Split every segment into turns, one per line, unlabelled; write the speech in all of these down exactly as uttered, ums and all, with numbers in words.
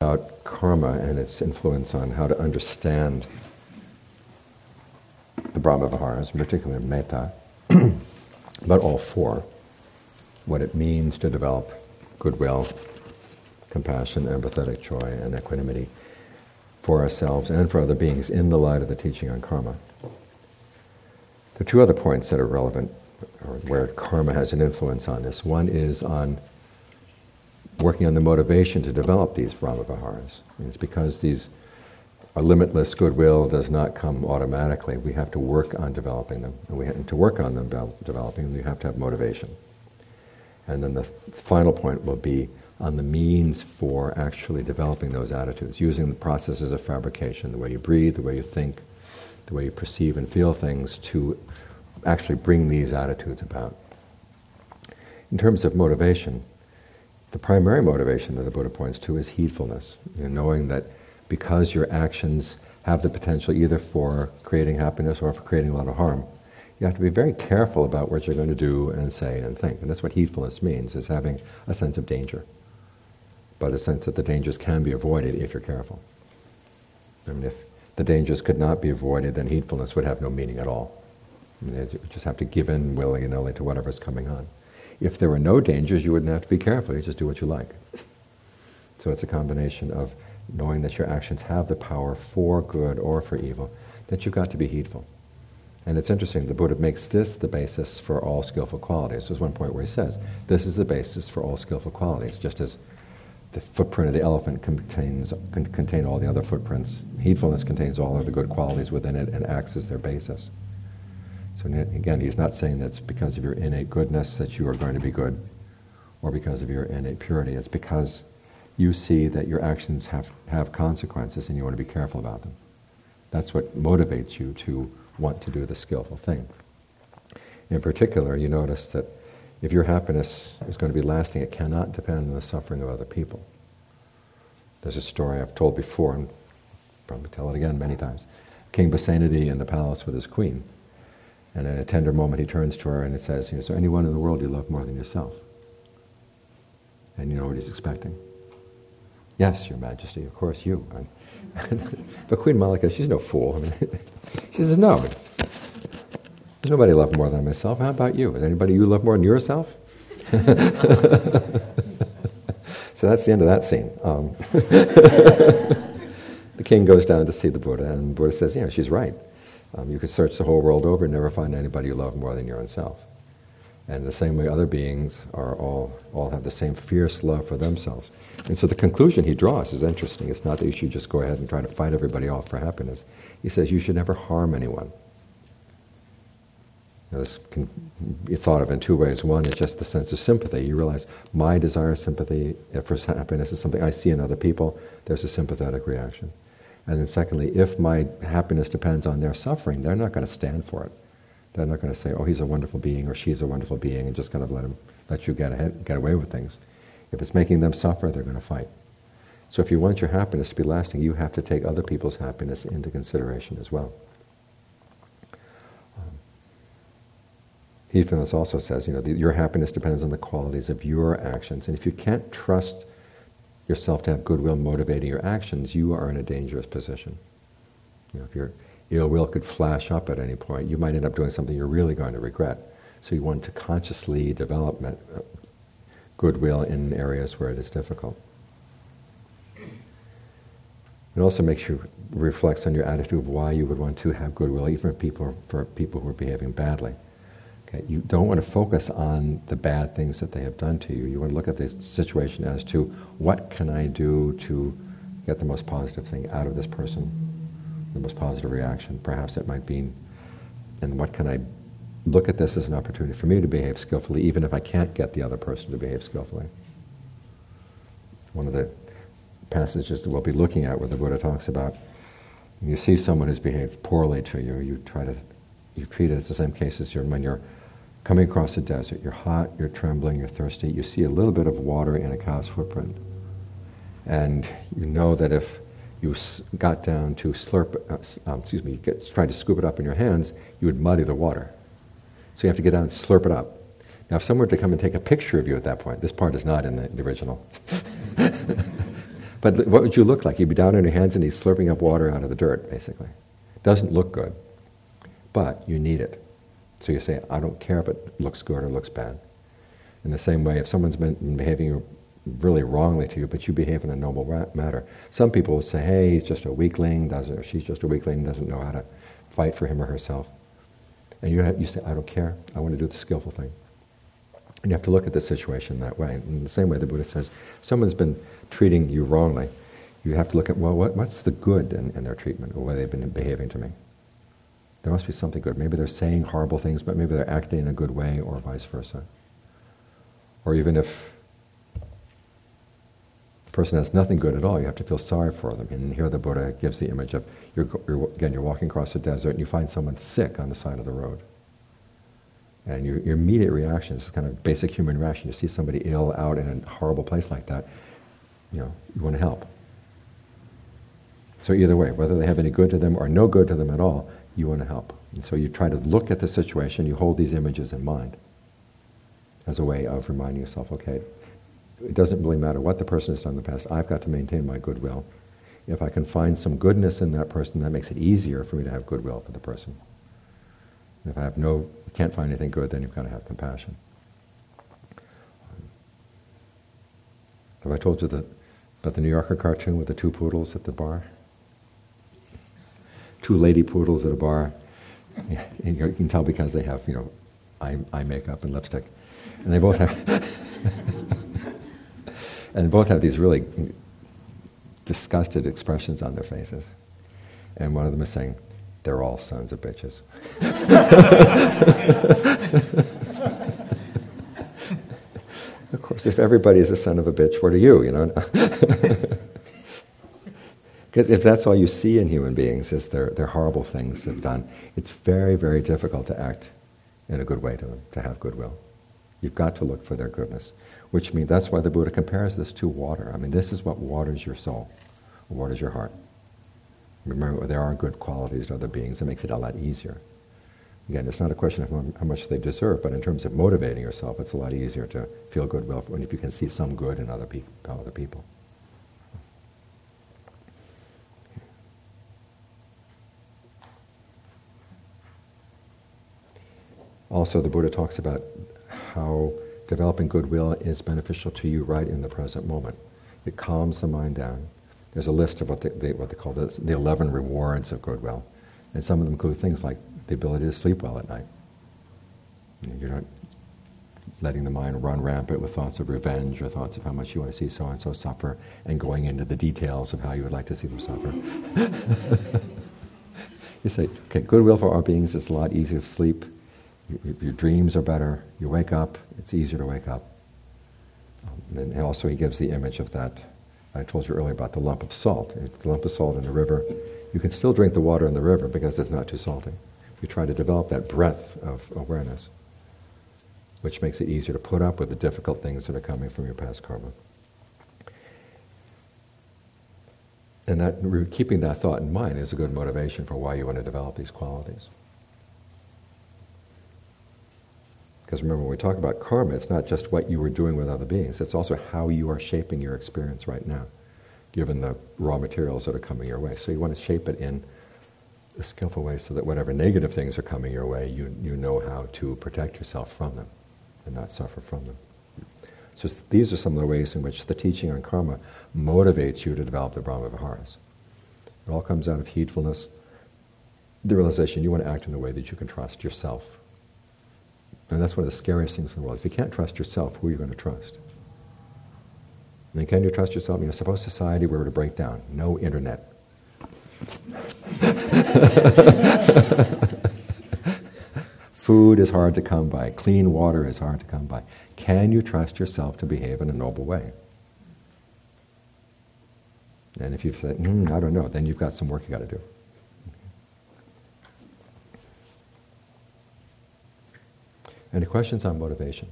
about karma and its influence on how to understand the Brahma-viharas, in particular metta, but all four, what it means to develop goodwill, compassion, empathetic joy, and equanimity for ourselves and for other beings in the light of the teaching on karma. There are two other points that are relevant, or where karma has an influence on this. One is on working on the motivation to develop these Brahma-viharas. It's because these are limitless goodwill does not come automatically. We have to work on developing them. And we have to work on them developing, we have to have motivation. And then the final point will be on the means for actually developing those attitudes, using the processes of fabrication, the way you breathe, the way you think, the way you perceive and feel things to actually bring these attitudes about. In terms of motivation, the primary motivation that the Buddha points to is heedfulness, you know, knowing that because your actions have the potential either for creating happiness or for creating a lot of harm, you have to be very careful about what you're going to do and say and think. And that's what heedfulness means, is having a sense of danger, but a sense that the dangers can be avoided if you're careful. I mean, if the dangers could not be avoided, then heedfulness would have no meaning at all. I mean, you just have to give in willy-nilly to whatever's coming on. If there were no dangers, you wouldn't have to be careful. You just do what you like. So it's a combination of knowing that your actions have the power for good or for evil, that you've got to be heedful. And it's interesting, the Buddha makes this the basis for all skillful qualities. There's one point where he says, this is the basis for all skillful qualities, just as the footprint of the elephant contains can contain all the other footprints. Heedfulness contains all of the good qualities within it and acts as their basis. So again, he's not saying that it's because of your innate goodness that you are going to be good, or because of your innate purity. It's because you see that your actions have, have consequences and you want to be careful about them. That's what motivates you to want to do the skillful thing. In particular, you notice that if your happiness is going to be lasting, it cannot depend on the suffering of other people. There's a story I've told before, and probably tell it again many times. King Basenadi in the palace with his queen. And in a tender moment he turns to her and it says, is there anyone in the world you love more than yourself? And you know what he's expecting? Yes, Your Majesty, of course you. But Queen Malika, she's no fool. I mean, she says, no, there's nobody I love more than myself. How about you? Is anybody you love more than yourself? So that's the end of that scene. Um, the king goes down to see the Buddha, and the Buddha says, yeah, she's right. Um, you could search the whole world over and never find anybody you love more than your own self. And the same way other beings are all, all have the same fierce love for themselves. And so the conclusion he draws is interesting. It's not that you should just go ahead and try to fight everybody off for happiness. He says you should never harm anyone. Now this can be thought of in two ways. One is just the sense of sympathy. You realize my desire, sympathy for happiness is something I see in other people. There's a sympathetic reaction. And then secondly, if my happiness depends on their suffering, they're not going to stand for it. They're not going to say, oh, he's a wonderful being or she's a wonderful being, and just kind of let him, let you get ahead, get away with things. If it's making them suffer, they're going to fight. So if you want your happiness to be lasting, you have to take other people's happiness into consideration as well. Um, Heedfulness also says, you know, the, your happiness depends on the qualities of your actions, and if you can't trust yourself to have goodwill motivating your actions, you are in a dangerous position. You know, if your ill will could flash up at any point, you might end up doing something you're really going to regret. So you want to consciously develop goodwill in areas where it is difficult. It also makes you reflects on your attitude of why you would want to have goodwill, even for people for people who are behaving badly. Okay, you don't want to focus on the bad things that they have done to you. You want to look at the situation as to what can I do to get the most positive thing out of this person, the most positive reaction. Perhaps it might be, and what can I look at this as an opportunity for me to behave skillfully, even if I can't get the other person to behave skillfully. One of the passages that we'll be looking at where the Buddha talks about, when you see someone who's behaved poorly to you, you try to, you treat it as the same case as you're, when you're coming across a desert. You're hot, you're trembling, you're thirsty, you see a little bit of water in a cow's footprint. And you know that if you got down to slurp, uh, um, excuse me, you get, tried to scoop it up in your hands, you would muddy the water. So you have to get down and slurp it up. Now if someone were to come and take a picture of you at that point, this part is not in the, the original, But what would you look like? You'd be down on your hands and knees slurping up water out of the dirt, basically. Doesn't look good, but you need it. So you say, I don't care if it looks good or looks bad. In the same way, if someone's been behaving really wrongly to you, but you behave in a noble ra- manner, some people will say, hey, he's just a weakling, doesn't, or she's just a weakling, doesn't know how to fight for him or herself. And you, have, you say, I don't care, I want to do the skillful thing. And you have to look at the situation that way. In the same way, the Buddha says, someone's been treating you wrongly, you have to look at, well, what, what's the good in, in their treatment, or the way they've been behaving to me? There must be something good. Maybe they're saying horrible things, but maybe they're acting in a good way, or vice versa. Or even if the person has nothing good at all, you have to feel sorry for them. And here the Buddha gives the image of, you're, you're, again, you're walking across the desert and you find someone sick on the side of the road. And your, your immediate reaction is kind of basic human reaction. You see somebody ill out in a horrible place like that, you know, you want to help. So either way, whether they have any good to them or no good to them at all, you want to help. And so you try to look at the situation, you hold these images in mind as a way of reminding yourself, okay, it doesn't really matter what the person has done in the past, I've got to maintain my goodwill. If I can find some goodness in that person, that makes it easier for me to have goodwill for the person. And if I have no, can't find anything good, then you've got to have compassion. Have I told you the, about the New Yorker cartoon with the two poodles at the bar? Two lady poodles at a bar. You can tell because they have, you know, eye, eye makeup and lipstick. And they both have and they both have these really disgusted expressions on their faces. And one of them is saying, they're all sons of bitches. Of course, if everybody is a son of a bitch, what are you, you know? Because if that's all you see in human beings is their, their horrible things they've done, it's very, very difficult to act in a good way to them, to have goodwill. You've got to look for their goodness, which means that's why the Buddha compares this to water. I mean, this is what waters your soul, waters your heart. Remember, there are good qualities to other beings. It makes it a lot easier. Again, it's not a question of how much they deserve, but in terms of motivating yourself, it's a lot easier to feel goodwill when if you can see some good in other, pe- other people. Also, the Buddha talks about how developing goodwill is beneficial to you right in the present moment. It calms the mind down. There's a list of what they, they, what they call the, the eleven rewards of goodwill. And some of them include things like the ability to sleep well at night. You know, you're not letting the mind run rampant with thoughts of revenge or thoughts of how much you want to see so-and-so suffer and going into the details of how you would like to see them suffer. You say, okay, goodwill for our beings is a lot easier to sleep. Your, your dreams are better. You wake up. It's easier to wake up. Um, and also he gives the image of that. I told you earlier about the lump of salt. If the lump of salt in the river, you can still drink the water in the river because it's not too salty. You try to develop that breadth of awareness, which makes it easier to put up with the difficult things that are coming from your past karma. And that keeping that thought in mind is a good motivation for why you want to develop these qualities. Because remember, when we talk about karma, it's not just what you were doing with other beings, it's also how you are shaping your experience right now, given the raw materials that are coming your way. So you want to shape it in a skillful way so that whatever negative things are coming your way, you, you know how to protect yourself from them and not suffer from them. So these are some of the ways in which the teaching on karma motivates you to develop the Brahma-viharas. It all comes out of heedfulness, the realization you want to act in a way that you can trust yourself. And that's one of the scariest things in the world. If you can't trust yourself, who are you going to trust? And can you trust yourself? You know, suppose society were to break down. No internet. Food is hard to come by. Clean water is hard to come by. Can you trust yourself to behave in a noble way? And if you say, mm, I don't know, then you've got some work you got to do. Any questions on motivation?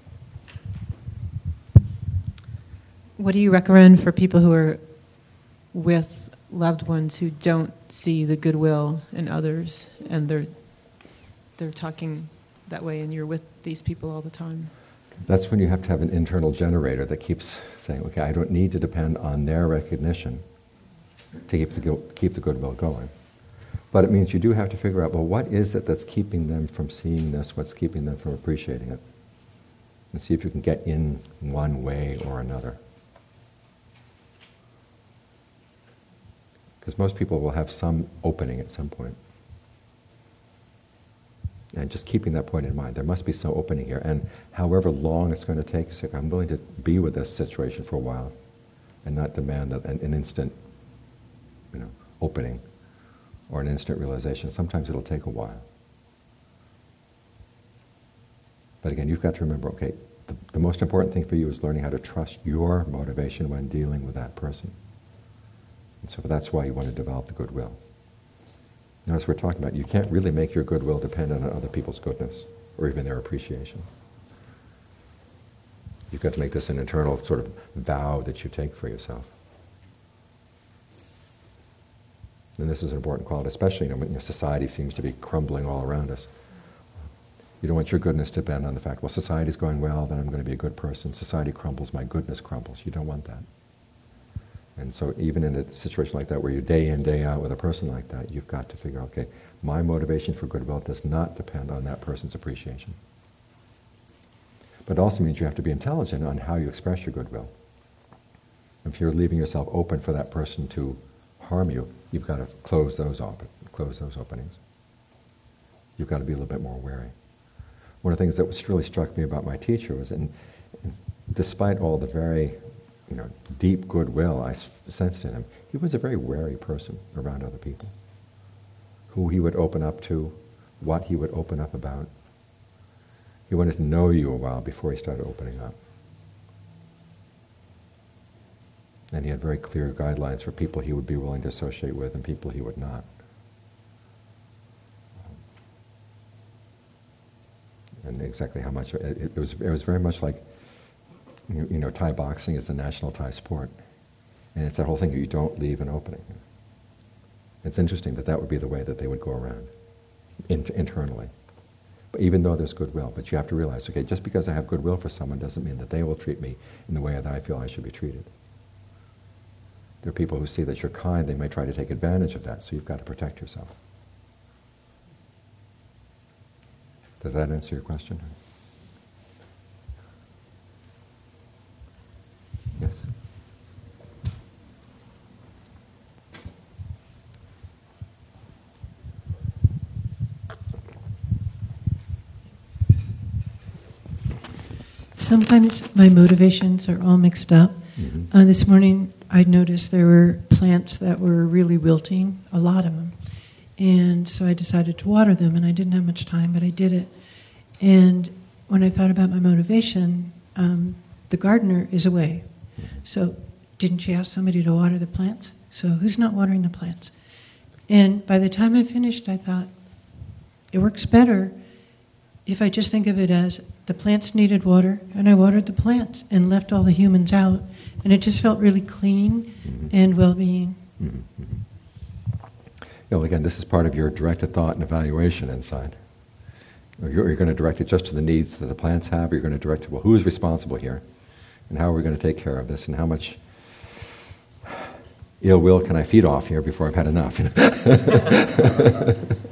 What do you recommend for people who are with loved ones who don't see the goodwill in others, and they're they're talking that way, and you're with these people all the time.
That's when you have to have an internal generator that keeps saying, okay, I don't need to depend on their recognition to keep the, keep the goodwill going. But it means you do have to figure out, well, what is it that's keeping them from seeing this? What's keeping them from appreciating it? And see if you can get in one way or another. Because most people will have some opening at some point. And just keeping that point in mind, there must be some opening here. And however long it's going to take, it's like, I'm willing to be with this situation for a while and not demand that an, an instant, you know, opening or an instant realization. Sometimes it'll take a while. But again, you've got to remember, okay, the, the most important thing for you is learning how to trust your motivation when dealing with that person. And so that's why you want to develop the goodwill. Now, as we're talking about, you can't really make your goodwill dependent on other people's goodness or even their appreciation. You've got to make this an internal sort of vow that you take for yourself. And this is an important quality, especially you know, when your society seems to be crumbling all around us. You don't want your goodness to depend on the fact, well, society's going well, then I'm going to be a good person. Society crumbles, my goodness crumbles. You don't want that. And so even in a situation like that, where you're day in, day out with a person like that, you've got to figure out, okay, my motivation for goodwill does not depend on that person's appreciation. But it also means you have to be intelligent on how you express your goodwill. If you're leaving yourself open for that person to harm you, you've got to close those open, close those openings. You've got to be a little bit more wary. One of the things that was really struck me about my teacher was, and despite all the very you know, deep goodwill I sensed in him, he was a very wary person around other people. Who he would open up to, what he would open up about. He wanted to know you a while before he started opening up. And he had very clear guidelines for people he would be willing to associate with and people he would not. And exactly how much, it, it was it was very much like, you, you know, Thai boxing is the national Thai sport. And it's that whole thing, you don't leave an opening. It's interesting that that would be the way that they would go around, in, internally. But even though there's goodwill, but you have to realize, okay, just because I have goodwill for someone doesn't mean that they will treat me in the way that I feel I should be treated. There are people who see that you're kind, they may try to take advantage of that, so you've got to protect yourself. Does that answer your question? Yes?
Sometimes my motivations are all mixed up. Mm-hmm. Uh, this morning I noticed there were plants that were really wilting, a lot of them. And so I decided to water them, and I didn't have much time, but I did it. And when I thought about my motivation, um, the gardener is away. So didn't she ask somebody to water the plants? So who's not watering the plants? And by the time I finished, I thought, it works better if I just think of it as the plants needed water, and I watered the plants and left all the humans out. And it just felt really clean mm-hmm. and well-being.
Mm-hmm. You know, again, this is part of your directed thought and evaluation inside. You're, you're going to direct it just to the needs that the plants have, or you're going to direct it, well, who is responsible here? And how are we going to take care of this? And how much ill will can I feed off here before I've had enough? You know?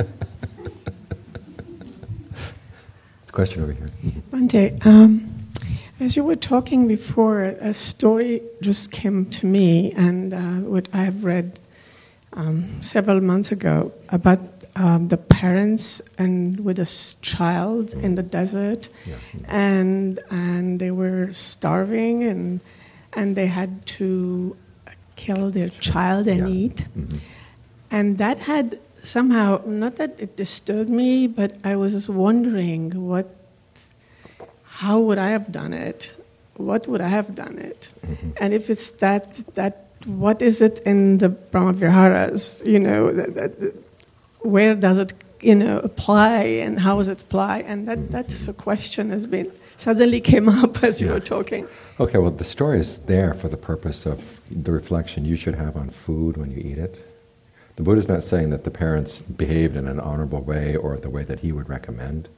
Question over here.
Bhante, um, as you were talking before, a story just came to me, and uh, what I have read um, several months ago about um, the parents and with a child mm. in the desert, yeah. and and they were starving, and and they had to kill their child and yeah. eat, mm-hmm. and that had. Somehow, not that it disturbed me, but I was wondering what, how would I have done it? What would I have done it? Mm-hmm. And if it's that, that, what is it in the Brahma-viharas? You know, that, that, where does it, you know, apply, and how does it apply? And that, mm-hmm. that's a question has been suddenly came up as yeah. you were talking.
Okay, well, the story is there for the purpose of the reflection you should have on food when you eat it. The Buddha's not saying that the parents behaved in an honorable way or the way that he would recommend.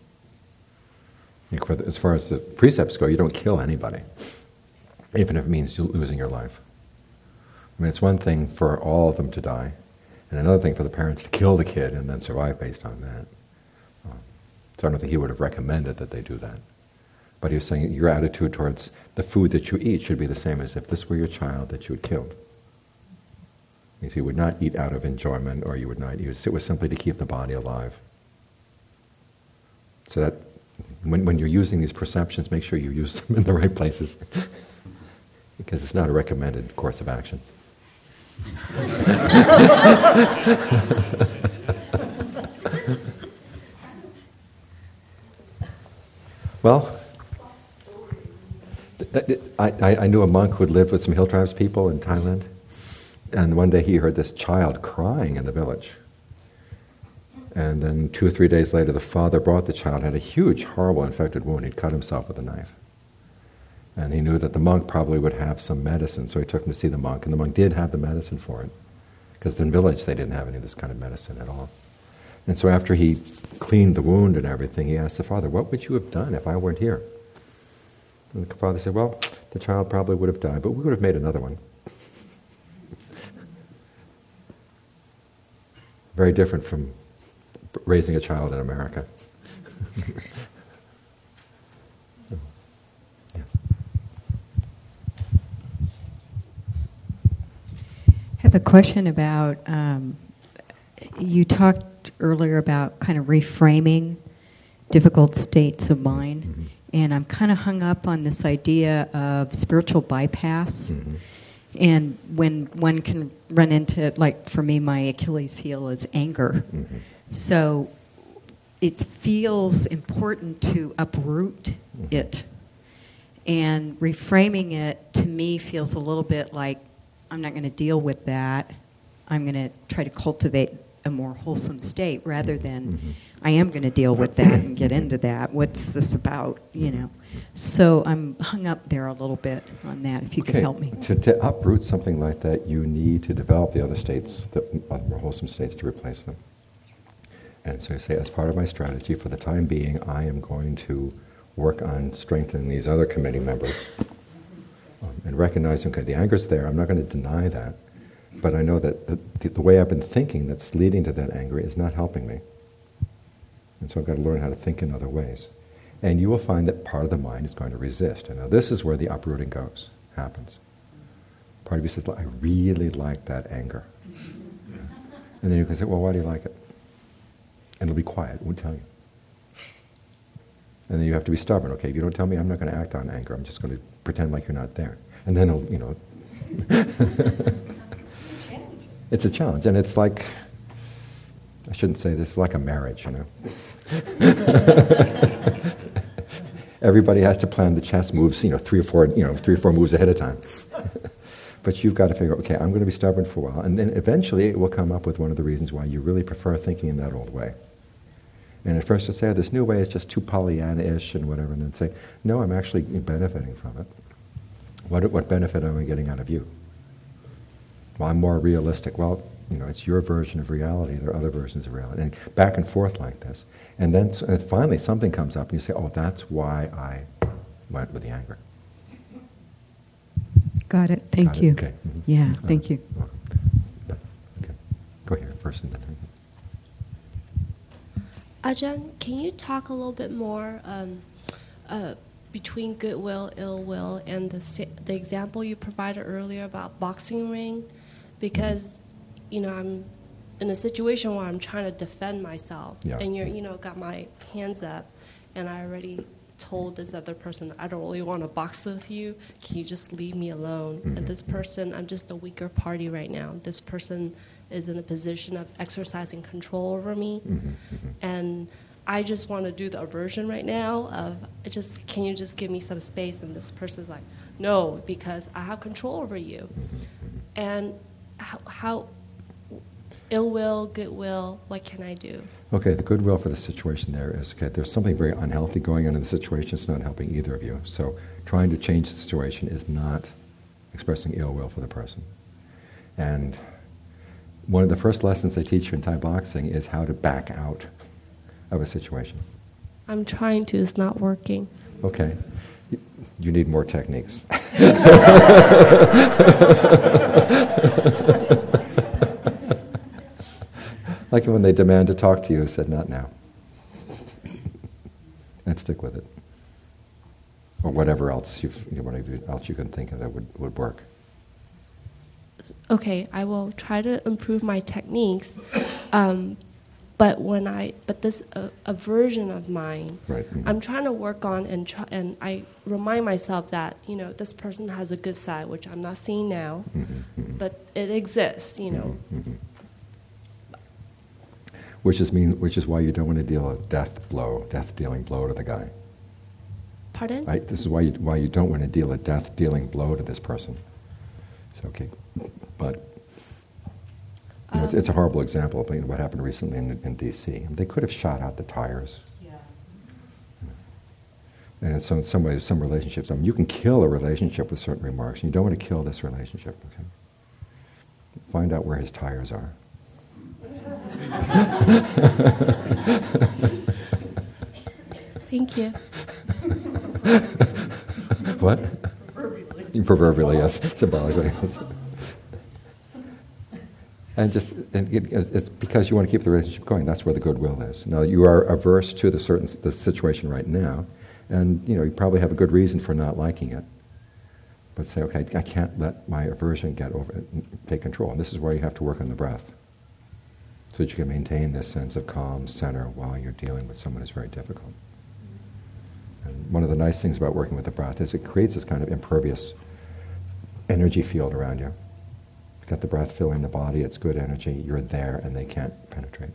As far as the precepts go, you don't kill anybody, even if it means losing your life. I mean, it's one thing for all of them to die, and another thing for the parents to kill the kid and then survive based on that. Um, so I don't think he would have recommended that they do that. But he was saying your attitude towards the food that you eat should be the same as if this were your child that you had killed. Means you would not eat out of enjoyment, or you would not use it was simply to keep the body alive. So that when when you're using these perceptions, make sure you use them in the right places, because it's not a recommended course of action. Well, I, I, I knew a monk who had lived with some hill tribes people in Thailand. And one day he heard this child crying in the village. And then two or three days later, the father brought the child, had a huge, horrible infected wound. He'd cut himself with a knife. And he knew that the monk probably would have some medicine, so he took him to see the monk. And the monk did have the medicine for it, because in the village they didn't have any of this kind of medicine at all. And so after he cleaned the wound and everything, he asked the father, "What would you have done if I weren't here?" And the father said, "Well, the child probably would have died, but we would have made another one." Very different from raising a child in America. Yeah.
I have a question about, um, you talked earlier about kind of reframing difficult states of mind, mm-hmm. and I'm kind of hung up on this idea of spiritual bypass. Mm-hmm. And when one can run into, like for me, my Achilles heel is anger. Mm-hmm. So it feels important to uproot mm-hmm. it. And reframing it, to me, feels a little bit like, I'm not going to deal with that. I'm going to try to cultivate a more wholesome state, rather than, mm-hmm. I am going to deal with that and get into that. What's this about, you know? So I'm hung up there a little bit on that, if you
okay.
could help me.
To, to uproot something like that, you need to develop the other states, the other more wholesome states, to replace them. And so you say, as part of my strategy, for the time being, I am going to work on strengthening these other committee members um, and recognizing, okay, the anger's there, I'm not going to deny that, but I know that the, the, the way I've been thinking that's leading to that anger is not helping me. And so I've got to learn how to think in other ways. And you will find that part of the mind is going to resist. And now this is where the uprooting goes, happens. Part of you says, I really like that anger. And then you can say, well, why do you like it? And it'll be quiet, it won't tell you. And then you have to be stubborn. Okay, if you don't tell me, I'm not going to act on anger. I'm just going to pretend like you're not there. And then it'll, you know. It's a challenge. It's a challenge. And it's like, I shouldn't say this, it's like a marriage, you know. Everybody has to plan the chess moves, you know, three or four, you know, three or four moves ahead of time. But you've got to figure, okay, I'm going to be stubborn for a while, and then eventually it will come up with one of the reasons why you really prefer thinking in that old way. And at first you say, oh, this new way is just too Pollyanna-ish and whatever, and then say, no, I'm actually benefiting from it. What what benefit am I getting out of you? Well, I'm more realistic. Well, you know, it's your version of reality. There are other versions of reality, and back and forth like this. And then and finally something comes up, and you say, oh, that's why I went with the anger.
Got it. Thank
Got
you.
It. Okay. Mm-hmm.
Yeah,
All
thank
right.
you.
Okay. Go here first and then.
Ajahn, can you talk a little bit more um, uh, between goodwill, ill will, and the the example you provided earlier about boxing ring? Because, you know, I'm in a situation where I'm trying to defend myself,
yeah.
and you're, you know, got my hands up, and I already told this other person, I don't really want to box with you. Can you just leave me alone? Mm-hmm. And this person, I'm just a weaker party right now. This person is in a position of exercising control over me, mm-hmm, mm-hmm. and I just want to do the aversion right now of, just can you just give me some space? And this person's like, no, because I have control over you. Mm-hmm. And how, how ill will, goodwill, what can I do?
Okay, the goodwill for the situation there is, okay, there's something very unhealthy going on in the situation. It's not helping either of you. So trying to change the situation is not expressing ill will for the person. And one of the first lessons they teach you in Thai boxing is how to back out of a situation.
I'm trying to, it's not working.
Okay. You need more techniques. Like when they demand to talk to you, said, not now. And stick with it. Or whatever else, you, whatever else you can think of that would, would work.
Okay, I will try to improve my techniques. Um, but when I, but this uh, aversion of mine,
Right. Mm-hmm.
I'm trying to work on and try, and I remind myself that, you know, this person has a good side, which I'm not seeing now,
Mm-hmm, mm-hmm.
but it exists, you know.
Mm-hmm. Which is mean, which is why you don't want to deal a death blow, death-dealing blow to the guy.
Pardon?
Right? This is why you, why you don't want to deal a death-dealing blow to this person. It's okay, but you know, it's, it's a horrible example of what happened recently in, in D C They could have shot out the tires. Yeah. And in some, in some ways, some relationships, I mean, you can kill a relationship with certain remarks, and you don't want to kill this relationship. Okay? Find out where his tires are.
Thank you.
What? Proverbially. Proverbially, yes. Symbolically, yes. And just, and it, it's because you want to keep the relationship going. That's where the goodwill is. Now, you are averse to the certain the situation right now, and you know you probably have a good reason for not liking it. But say, okay, I can't let my aversion get over, take control. And this is where you have to work on the breath, so that you can maintain this sense of calm, center, while you're dealing with someone who's very difficult. And one of the nice things about working with the breath is it creates this kind of impervious energy field around you. You've got the breath filling the body, it's good energy, you're there and they can't penetrate.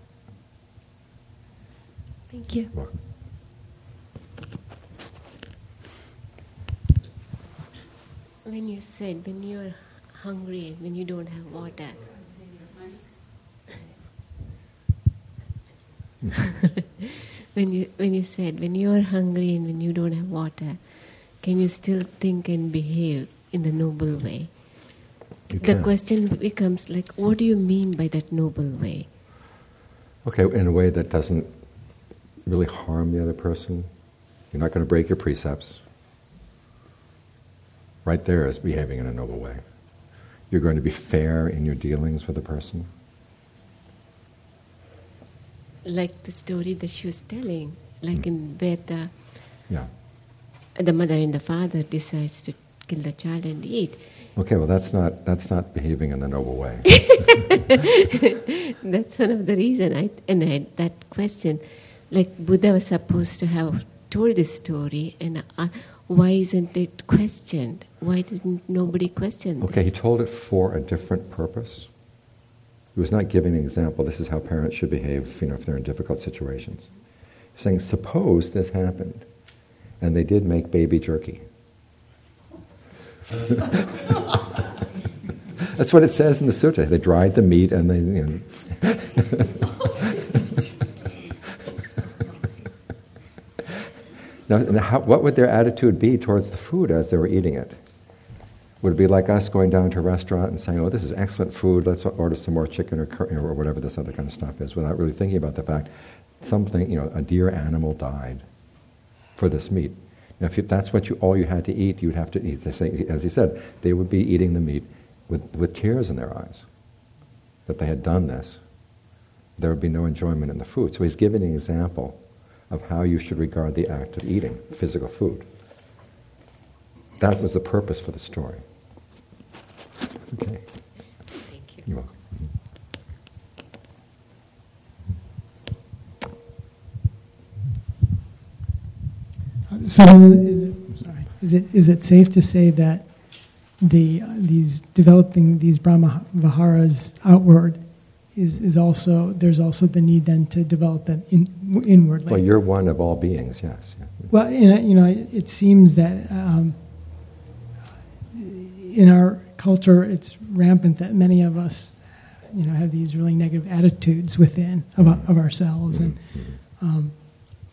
Thank you.
You're welcome.
When you said, when you're hungry, when you don't have water, when you when you said, when you are hungry and when you don't have water, can you still think and behave in the noble way?
You
The
can.
question becomes like, what do you mean by that noble way?
Okay, in a way that doesn't really harm the other person. You're not going to break your precepts. Right there is behaving in a noble way. You're going to be fair in your dealings with the person.
Like the story that she was telling, like
Mm.
in where the,
Yeah.
the mother and the father decides to kill the child and eat.
Okay, well that's not that's not behaving in the noble way.
That's one of the reason I and I, that question, like Buddha was supposed to have told this story, and uh, why isn't it questioned? Why didn't nobody question this?
Okay, he told it for a different purpose. He was not giving an example. This is how parents should behave, you know, if they're in difficult situations. He's saying, suppose this happened, and they did make baby jerky. That's what it says in the sutta. They dried the meat and they, you know. Now, now how, what would their attitude be towards the food as they were eating it? Would it be like us going down to a restaurant and saying, oh, this is excellent food, let's order some more chicken or curry or whatever this other kind of stuff is, without really thinking about the fact something, you know, a dear animal died for this meat. Now, if you, that's what you all you had to eat, you'd have to eat. Say, as he said, they would be eating the meat with, with tears in their eyes that they had done this. There would be no enjoyment in the food. So he's giving an example of how you should regard the act of eating physical food. That was the purpose for the story. Okay.
Thank you.
You're welcome.
So is it, I'm sorry, is it is it safe to say that the uh, these developing these Brahma Viharas outward is, is also there's also the need then to develop them in, inwardly?
Well, you're one of all beings, yes. Yeah.
Well, you know, you know, it seems that um, in our culture it's rampant that many of us, you know, have these really negative attitudes within of, of ourselves, and um,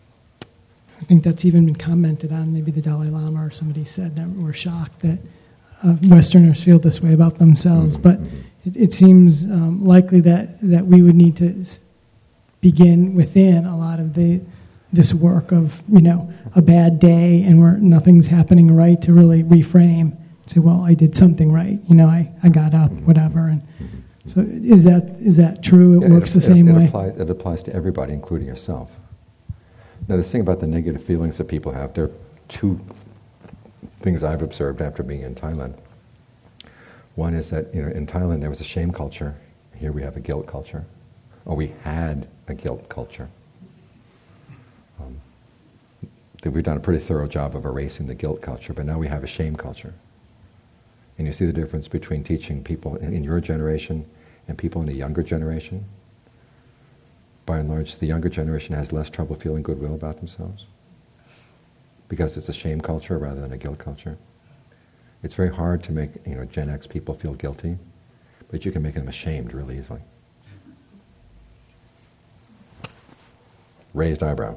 I think that's even been commented on. Maybe the Dalai Lama or somebody said that we're shocked that uh, Westerners feel this way about themselves,
Mm-hmm.
but it, it seems um, likely that, that we would need to s- begin within a lot of the this work of, you know, a bad day and where nothing's happening right, to really reframe, say, well, I did something right, you know, I, I got up, whatever. And so is that is that true? It
Yeah,
works
it,
the same
it, it
way?
Applies, it applies to everybody, including yourself. Now, the thing about the negative feelings that people have, there are two things I've observed after being in Thailand. One is that, you know, in Thailand there was a shame culture. Here we have a guilt culture. Or we had a guilt culture. Um, that we've done a pretty thorough job of erasing the guilt culture, but now we have a shame culture. And you see the difference between teaching people in, in your generation and people in the younger generation. By and large, the younger generation has less trouble feeling goodwill about themselves because it's a shame culture rather than a guilt culture. It's very hard to make, you know, Gen X people feel guilty, but you can make them ashamed really easily. Raised eyebrow.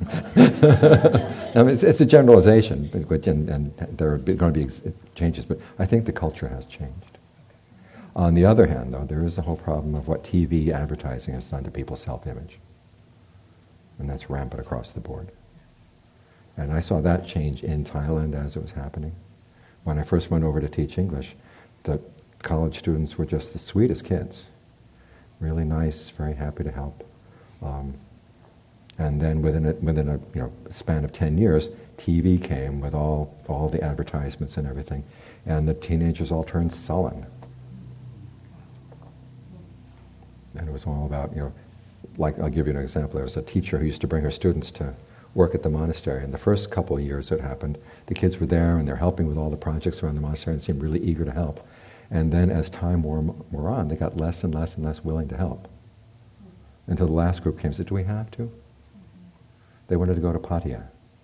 I mean, it's, it's a generalization, but, and, and there are going to be ex- changes, but I think the culture has changed. On the other hand, though, there is a whole problem of what T V advertising has done to people's self-image. And that's rampant across the board. And I saw that change in Thailand as it was happening. When I first went over to teach English, the college students were just the sweetest kids. Really nice, very happy to help. Um, and then within a, within a you know span of ten years, T V came with all, all the advertisements and everything. And the teenagers all turned sullen. And it was all about, you know, like, I'll give you an example. There was a teacher who used to bring her students to work at the monastery. And the first couple of years it happened, the kids were there and they're helping with all the projects around the monastery and seemed really eager to help. And then as time wore, wore on, they got less and less and less willing to help. Until the last group came and said, do we have to? They wanted to go to Pattaya.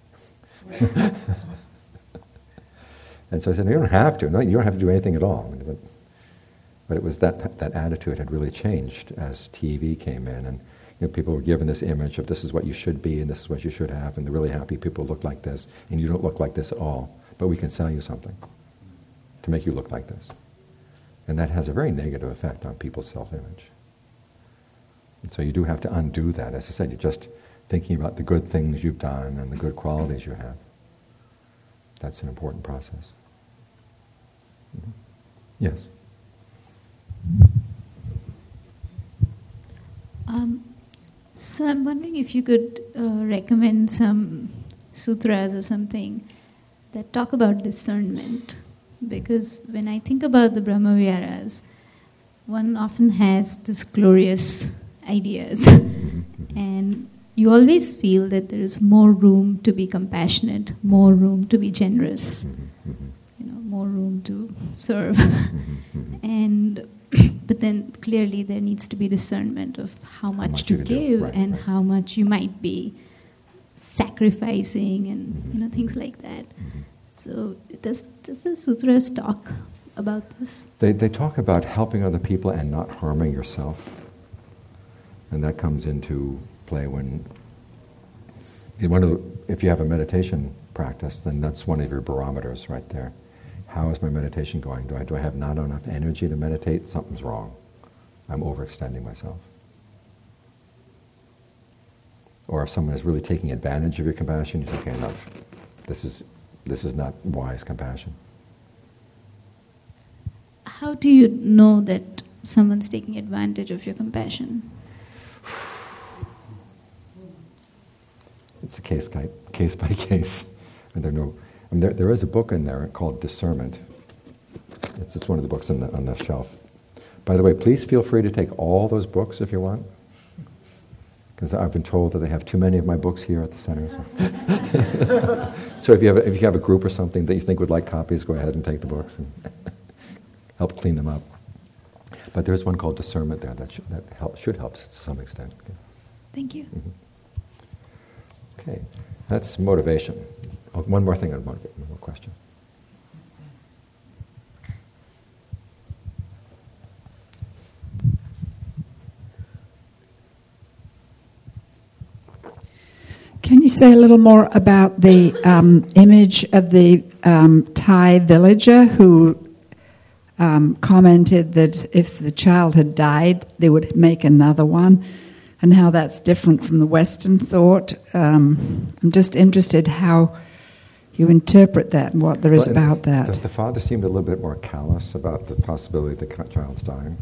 And so I said, no, you don't have to. No, you don't have to do anything at all. But, but it was that that attitude had really changed as T V came in, and you know, people were given this image of this is what you should be and this is what you should have, and the really happy people look like this, and you don't look like this at all. But we can sell you something to make you look like this. And that has a very negative effect on people's self-image. And so you do have to undo that. As I said, you're just thinking about the good things you've done and the good qualities you have. That's an important process. Mm-hmm. Yes?
Um, so I'm wondering if you could uh, recommend some sutras or something that talk about discernment. Because when I think about the Brahmaviharas, one often has this glorious ideas. And you always feel that there is more room to be compassionate, more room to be generous, you know, more room to serve. And but then clearly there needs to be discernment of how much, how much to give right, and right. how much you might be sacrificing and mm-hmm. you know things like that. Mm-hmm. So does does the sutras talk about this?
They they talk about helping other people and not harming yourself, and that comes into play when in one of the, if you have a meditation practice, then that's one of your barometers right there. How is my meditation going? Do I do I have not enough energy to meditate? Something's wrong. I'm overextending myself. Or if someone is really taking advantage of your compassion, you say, okay, enough. This is this is not wise compassion.
How do you know that someone's taking advantage of your compassion?
It's a case by case by case. And there are no. I mean, there, there is a book in there called Discernment. It's, it's one of the books on the, on the shelf. By the way, please feel free to take all those books if you want, because I've been told that they have too many of my books here at the center. So, so if you have a, if you have a group or something that you think would like copies, go ahead and take the books and help clean them up. But there's one called Discernment there that should, that help, should help to some extent.
Thank you.
Mm-hmm. Okay, that's motivation. Oh, one more thing on motivation, one more question.
Can you say a little more about the um, image of the um, Thai villager who um, commented that if the child had died, they would make another one, and how that's different from the Western thought. Um, I'm just interested how you interpret that and what there is
well,
about that.
The, the father seemed a little bit more callous about the possibility of the child's dying.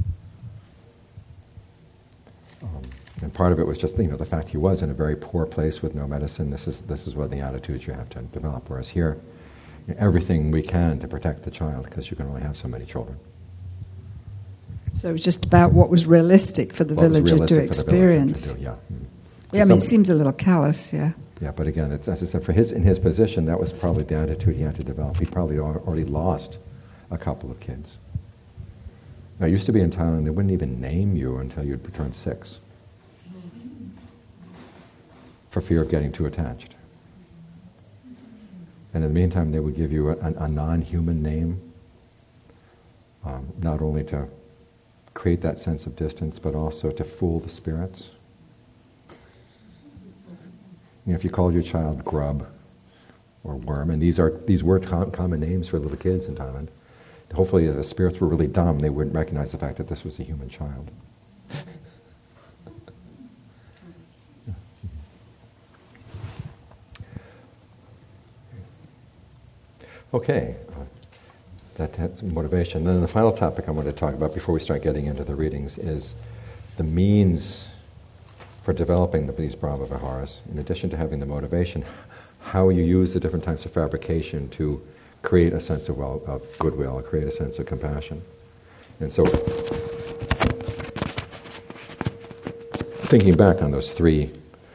Um, and part of it was just, you know, the fact he was in a very poor place with no medicine. This is this is one of the attitudes you have to develop. Whereas here, you know, everything we can to protect the child, because you can only have so many children.
So it was just about what was realistic for the
What was
villager
realistic
to
for the villager to
experience.
do, yeah. Mm.
Yeah, I mean, it
Somebody-
seems a little callous, yeah.
Yeah, but again, it's, as I said, for his in his position, that was probably the attitude he had to develop. He probably al- already lost a couple of kids. Now, it used to be in Thailand, they wouldn't even name you until you'd turned six, for fear of getting too attached. And in the meantime, they would give you a, a, a non-human name, um, not only to create that sense of distance, but also to fool the spirits. You know, if you called your child grub or worm, and these are these were com- common names for little kids in Thailand, hopefully if the spirits were really dumb, they wouldn't recognize the fact that this was a human child. Okay, uh, that has motivation. Then the final topic I want to talk about before we start getting into the readings is the means for developing the, these Brahma Viharas. In addition to having the motivation, how you use the different types of fabrication to create a sense of, well, of goodwill, create a sense of compassion. And so, thinking back on those three,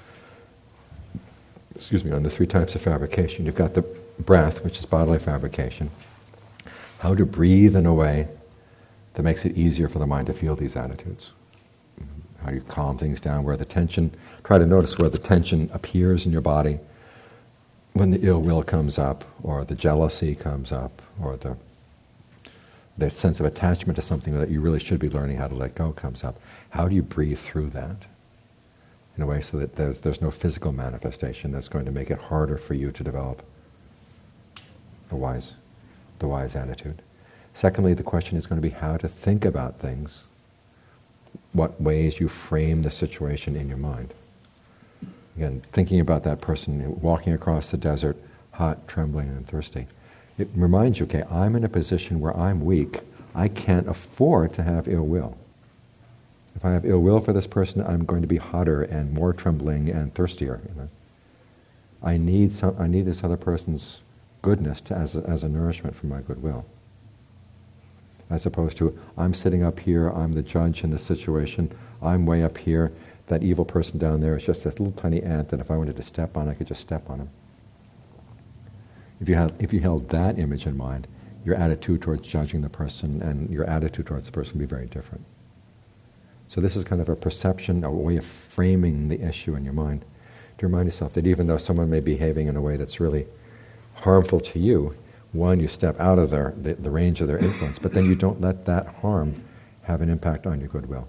excuse me, on the three types of fabrication, you've got the breath, which is bodily fabrication. How to breathe in a way that makes it easier for the mind to feel these attitudes. How you calm things down, where the tension, try to notice where the tension appears in your body when the ill will comes up, or the jealousy comes up, or the, the sense of attachment to something that you really should be learning how to let go comes up. How do you breathe through that in a way so that there's, there's no physical manifestation that's going to make it harder for you to develop the wise, the wise attitude? Secondly, the question is going to be how to think about things, what ways you frame the situation in your mind. Again, thinking about that person walking across the desert, hot, trembling, and thirsty. It reminds you, okay, I'm in a position where I'm weak. I can't afford to have ill will. If I have ill will for this person, I'm going to be hotter and more trembling and thirstier. You know? I need some. I need this other person's goodness to, as a, as a nourishment for my goodwill. As opposed to, I'm sitting up here, I'm the judge in the situation, I'm way up here, that evil person down there is just this little tiny ant that if I wanted to step on, I could just step on him. If you had, if you held that image in mind, your attitude towards judging the person and your attitude towards the person would be very different. So this is kind of a perception, a way of framing the issue in your mind, to remind yourself that even though someone may be behaving in a way that's really harmful to you, one, you step out of their, the, the range of their influence, but then you don't let that harm have an impact on your goodwill.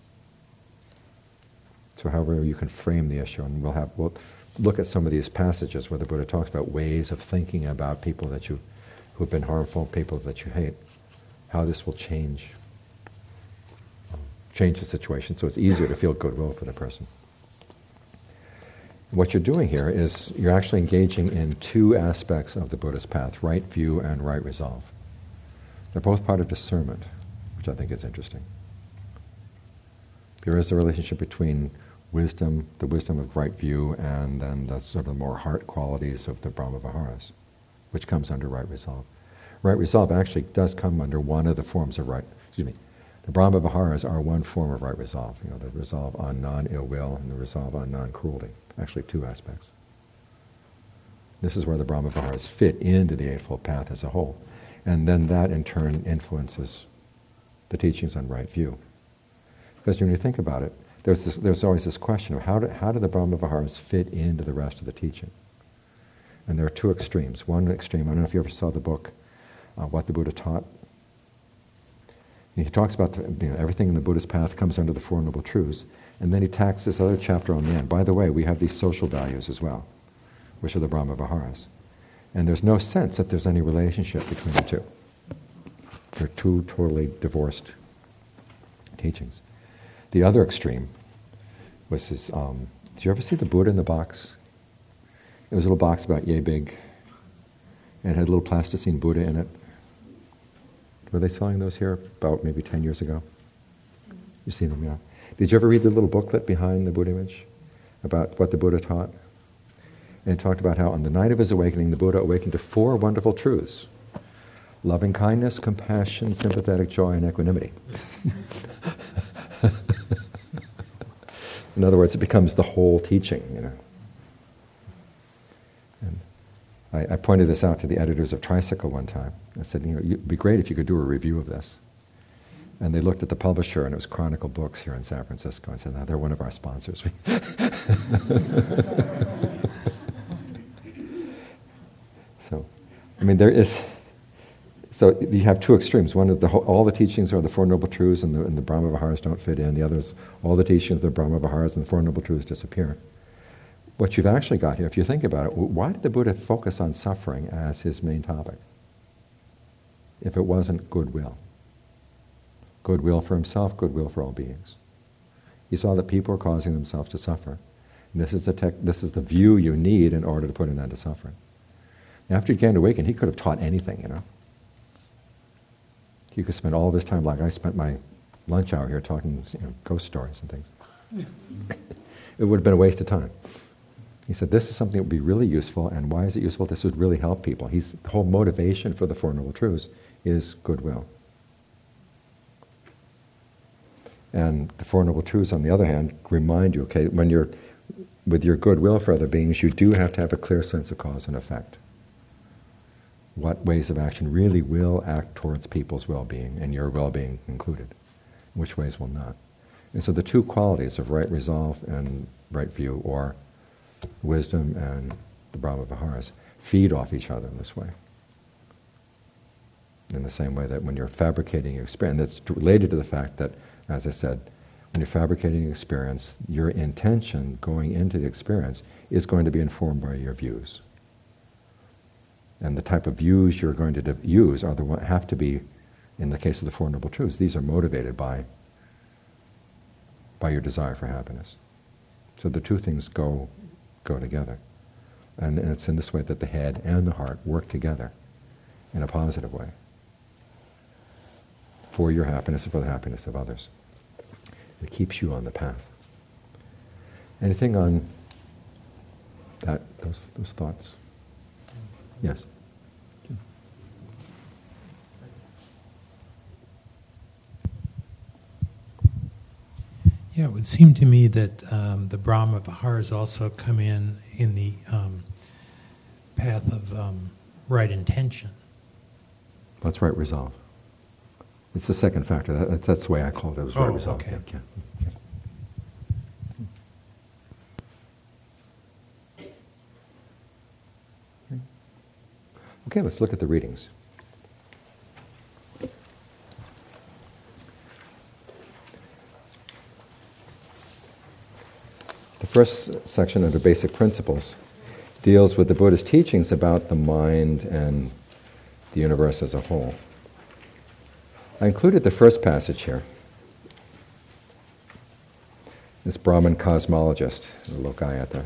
So however you can frame the issue, and we'll have we'll look at some of these passages where the Buddha talks about ways of thinking about people that you, who have been harmful, people that you hate, how this will change, change the situation so it's easier to feel goodwill for the person. What you're doing here is you're actually engaging in two aspects of the Buddhist path, right view and right resolve. They're both part of discernment, which I think is interesting. There is a relationship between wisdom, the wisdom of right view, and then the sort of more heart qualities of the Brahma Viharas, which comes under right resolve. Right resolve actually does come under one of the forms of right, excuse me, the Brahma Viharas are one form of right resolve, you know, the resolve on non-ill will and the resolve on non-cruelty, actually two aspects. This is where the Brahma Viharas fit into the Eightfold Path as a whole. And then that in turn influences the teachings on right view. Because when you think about it, there's this, there's always this question of how do, how do the Brahma Viharas fit into the rest of the teaching? And there are two extremes. One extreme, I don't know if you ever saw the book, uh, What the Buddha Taught. And he talks about the, you know, everything in the Buddhist path comes under the Four Noble Truths, and then he tacks this other chapter on the end. By the way, we have these social values as well, which are the Brahma Viharas. And there's no sense that there's any relationship between the two. They're two totally divorced teachings. The other extreme was this, um, did you ever see the Buddha in the box? It was a little box about yay big, and it had a little plasticine Buddha in it. Were they selling those here about maybe ten years ago? You've seen them, yeah. Did you ever read the little booklet behind the Buddha image about what the Buddha taught? And it talked about how on the night of his awakening, the Buddha awakened to four wonderful truths: loving kindness, compassion, sympathetic joy, and equanimity. In other words, it becomes the whole teaching, you know. And I, I pointed this out to the editors of Tricycle one time. I said, you know, it'd be great if you could do a review of this. And they looked at the publisher, and it was Chronicle Books here in San Francisco, and said, no, they're one of our sponsors. So, I mean, there is... So you have two extremes. One is the whole, all the teachings are the Four Noble Truths, and the, and the Brahma Viharas don't fit in. The other is all the teachings are the Brahma Viharas, and the Four Noble Truths disappear. What you've actually got here, if you think about it, why did the Buddha focus on suffering as his main topic? If it wasn't goodwill. Goodwill for himself, goodwill for all beings. He saw that people are causing themselves to suffer. And this is the tech, this is the view you need in order to put an end to suffering. After he came to awaken, he could have taught anything, you know. He could spend all of his time, like I spent my lunch hour here talking, you know, ghost stories and things. It would have been a waste of time. He said, this is something that would be really useful, and why is it useful? This would really help people. He's, the whole motivation for the Four Noble Truths is goodwill. And the Four Noble Truths, on the other hand, remind you, okay, when you're with your goodwill for other beings, you do have to have a clear sense of cause and effect. What ways of action really will act towards people's well-being, and your well-being included? Which ways will not? And so the two qualities of right resolve and right view, or wisdom and the Brahma Viharas, feed off each other in this way. In the same way that when you're fabricating your experience, it's related to the fact that, as I said, when you're fabricating an experience, your intention going into the experience is going to be informed by your views. And the type of views you're going to de- use are the one, have to be, in the case of the Four Noble Truths, these are motivated by, by your desire for happiness. So the two things go, go together. And, and it's in this way that the head and the heart work together in a positive way for your happiness and for the happiness of others. It keeps you on the path. Anything on that, those, those thoughts? Yes.
Yeah, it would seem to me that um, the Brahma Viharas also come in in the um, path of um, right intention.
That's right resolve. It's the second factor. That, that's the way I call it. It was right
Oh,
resolve.
okay.
Yeah, yeah. Okay, let's look at the readings. The first section under basic principles deals with the Buddha's teachings about the mind and the universe as a whole. I included the first passage here. This Brahmin cosmologist, Lokayata,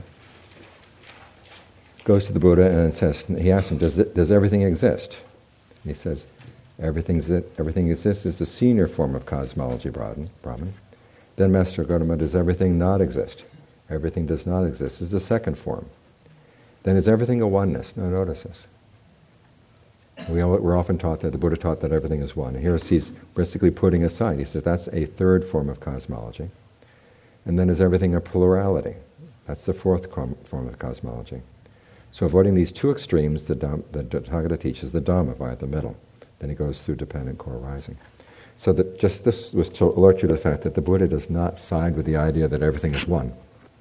goes to the Buddha and says, he asks him, does, it, does everything exist? And he says, everything's, everything exists is the senior form of cosmology, Brahman. Then Master Gautama, does everything not exist? Everything does not exist is the second form. Then is everything a oneness? Now notice this. We, we're often taught that, the Buddha taught that everything is one. Here he's basically putting aside, he says that's a third form of cosmology. And then is everything a plurality? That's the fourth form of cosmology. So avoiding these two extremes, the, Dham, the Tathagata teaches the Dhamma via the middle. Then he goes through dependent co-arising. So that just this was to alert you to the fact that the Buddha does not side with the idea that everything is one.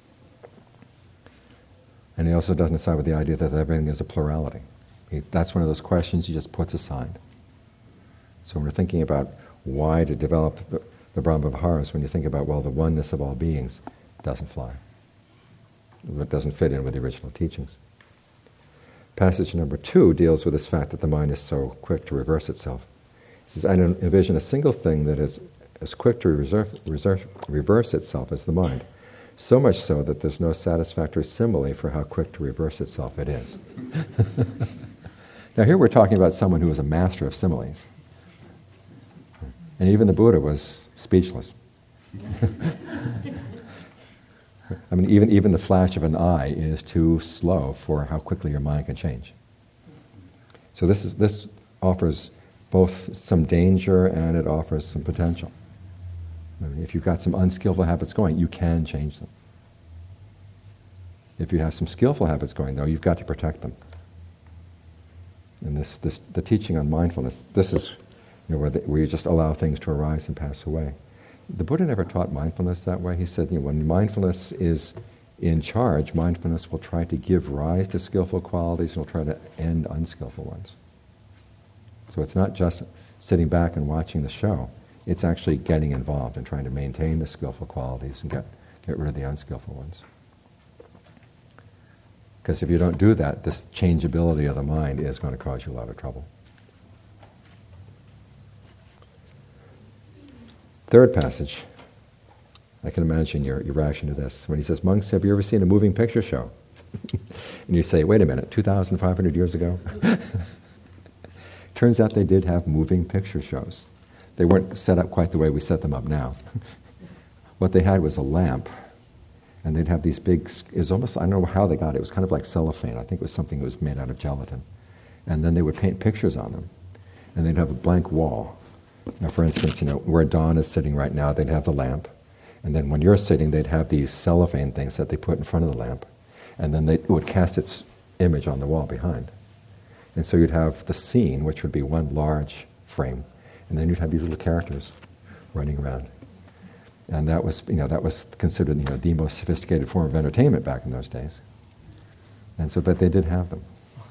And he also doesn't side with the idea that everything is a plurality. He, that's one of those questions he just puts aside. So when we're thinking about why to develop the, the Brahma Viharas, when you think about, well, the oneness of all beings, it doesn't fly. It doesn't fit in with the original teachings. Passage number two deals with this fact that the mind is so quick to reverse itself. says, I don't envision a single thing that is as quick to reserve, reserve, reverse itself as the mind. So much so that there's no satisfactory simile for how quick to reverse itself it is. Now here we're talking about someone who was a master of similes. And even the Buddha was speechless. I mean, even, even the flash of an eye is too slow for how quickly your mind can change. So this is this offers both some danger and it offers some potential. I mean, if you've got some unskillful habits going, you can change them. If you have some skillful habits going, though, you've got to protect them. And this, this the teaching on mindfulness, this is you know, where, the, where you just allow things to arise and pass away. The Buddha never taught mindfulness that way. He said, you know, when mindfulness is in charge, mindfulness will try to give rise to skillful qualities and will try to end unskillful ones. So it's not just sitting back and watching the show. It's actually getting involved and trying to maintain the skillful qualities and get, get rid of the unskillful ones. Because if you don't do that, this changeability of the mind is going to cause you a lot of trouble. Third passage. I can imagine your, your reaction to this. When he says, monks, have you ever seen a moving picture show? And you say, wait a minute, two thousand five hundred years ago? Turns out they did have moving picture shows. They weren't set up quite the way we set them up now. What they had was a lamp, and they'd have these big, it was almost, I don't know how they got it, it was kind of like cellophane. I think it was something that was made out of gelatin. And then they would paint pictures on them, and they'd have a blank wall. Now, for instance, you know, where Dawn is sitting right now, they'd have the lamp, and then when you're sitting, they'd have these cellophane things that they put in front of the lamp, and then they, it would cast its image on the wall behind. And so you'd have the scene, which would be one large frame, and then you'd have these little characters running around. And that was, you know, that was considered, you know, the most sophisticated form of entertainment back in those days. And so, but they did have them.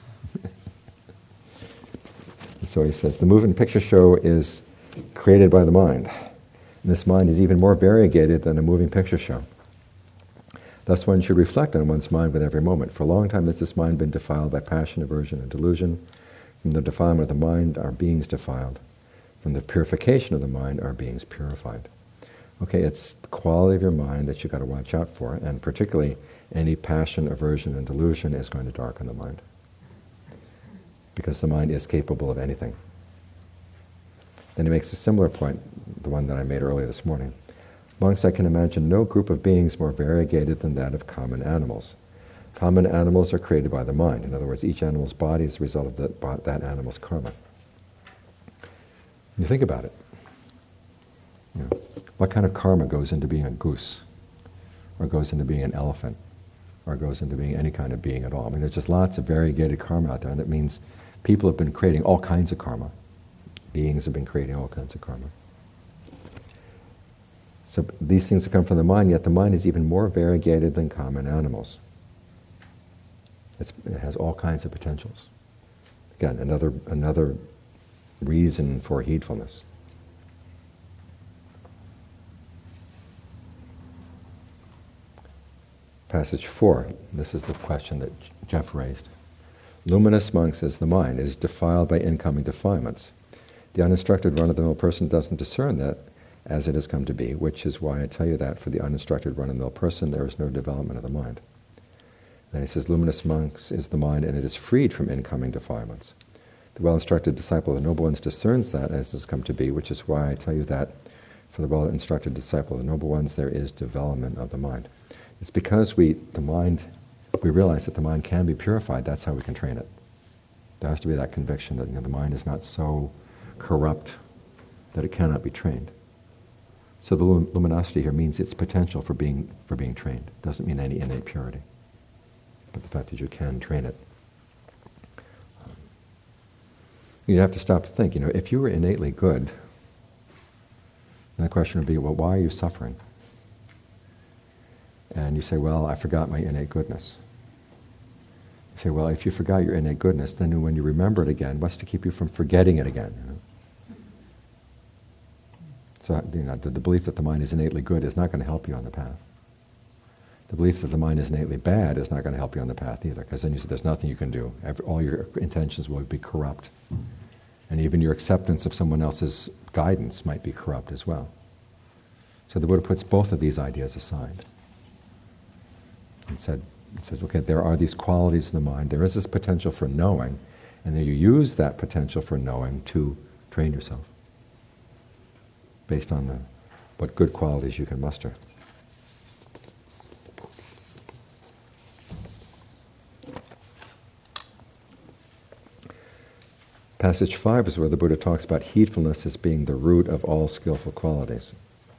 So he says, the moving picture show is created by the mind. And this mind is even more variegated than a moving picture show. Thus one should reflect on one's mind with every moment. For a long time has this mind been defiled by passion, aversion, and delusion. From the defilement of the mind, our beings defiled. From the purification of the mind, our beings purified. Okay, it's the quality of your mind that you've got to watch out for, and particularly any passion, aversion, and delusion is going to darken the mind. Because the mind is capable of anything. Then he makes a similar point, the one that I made earlier this morning. Monks, I can imagine no group of beings more variegated than that of common animals. Common animals are created by the mind. In other words, each animal's body is a result of that, that animal's karma. You think about it. You know, what kind of karma goes into being a goose? Or goes into being an elephant? Or goes into being any kind of being at all? I mean, there's just lots of variegated karma out there, and it means people have been creating all kinds of karma. Beings have been creating all kinds of karma. So these things have come from the mind, yet the mind is even more variegated than common animals. It's, it has all kinds of potentials. Again, another, another reason for heedfulness. Passage four, this is the question that Jeff raised. Luminous monk says the mind is defiled by incoming defilements. The uninstructed run-of-the-mill person doesn't discern that as it has come to be, which is why I tell you that for the uninstructed run-of-the-mill person there is no development of the mind. Then he says, luminous monks is the mind and it is freed from incoming defilements. The well-instructed disciple of the noble ones discerns that as it has come to be, which is why I tell you that for the well-instructed disciple of the noble ones there is development of the mind. It's because we, the mind, we realize that the mind can be purified, that's how we can train it. There has to be that conviction that, you know, the mind is not so corrupt that it cannot be trained. So the luminosity here means its potential for being for being trained. It doesn't mean any innate purity, but the fact that you can train it. Um, you have to stop to think. You know, if you were innately good, then the question would be, well, why are you suffering? And you say, well, I forgot my innate goodness. You say, well, if you forgot your innate goodness, then when you remember it again, what's to keep you from forgetting it again? You know? So, you know, the, the belief that the mind is innately good is not going to help you on the path. The belief that the mind is innately bad is not going to help you on the path either, because then you say there's nothing you can do. Every, all your intentions will be corrupt. And even your acceptance of someone else's guidance might be corrupt as well. So the Buddha puts both of these ideas aside. And said, he says, okay, there are these qualities in the mind, there is this potential for knowing, and then you use that potential for knowing to train yourself based on the, what good qualities you can muster. Passage five is where the Buddha talks about heedfulness as being the root of all skillful qualities.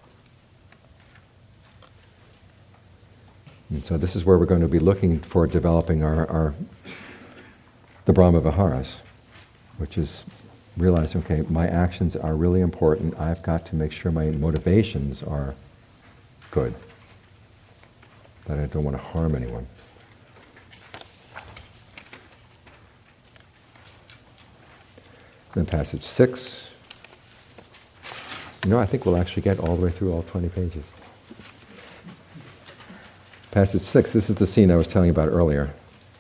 And so this is where we're going to be looking for developing our, our the Brahma Viharas, which is realizing, okay, my actions are really important. I've got to make sure my motivations are good, that I don't want to harm anyone. Then passage six. You know, I think we'll actually get all the way through all twenty pages. Passage six, this is the scene I was telling you about earlier.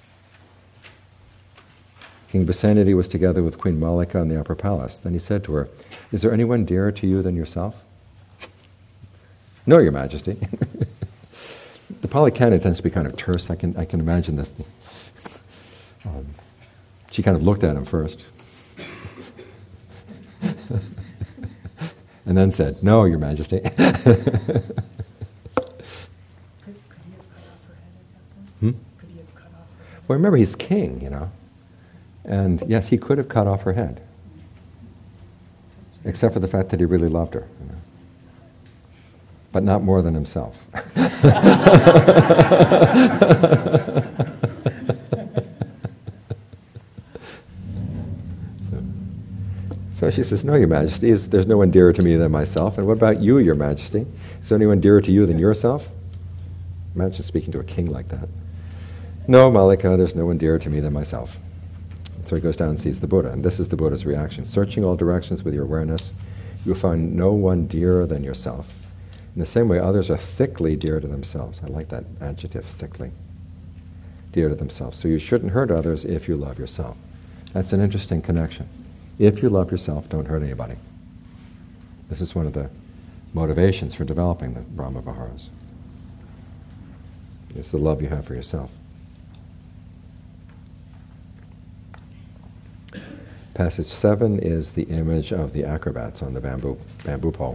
King Basanadi was together with Queen Malika in the upper palace. Then he said to her, "Is there anyone dearer to you than yourself?" "No, Your Majesty." The Pali Canon tends to be kind of terse. I can I can imagine this. Um, she kind of looked at him first. And then said, "No, Your Majesty." Hmm? Well, remember, he's king, you know. And yes, he could have cut off her head. Except for the fact that he really loved her. You know. But not more than himself. So she says, "No, Your Majesty, there's no one dearer to me than myself. And what about you, Your Majesty? Is there anyone dearer to you than yourself?" Imagine speaking to a king like that. "No, Malika, there's no one dearer to me than myself." So he goes down and sees the Buddha. And this is the Buddha's reaction. "Searching all directions with your awareness, you will find no one dearer than yourself. In the same way, others are thickly dear to themselves." I like that adjective, thickly. Dear to themselves. So you shouldn't hurt others if you love yourself. That's an interesting connection. If you love yourself, don't hurt anybody. This is one of the motivations for developing the Brahma Viharas. It's the love you have for yourself. Passage seven is the image of the acrobats on the bamboo, bamboo pole.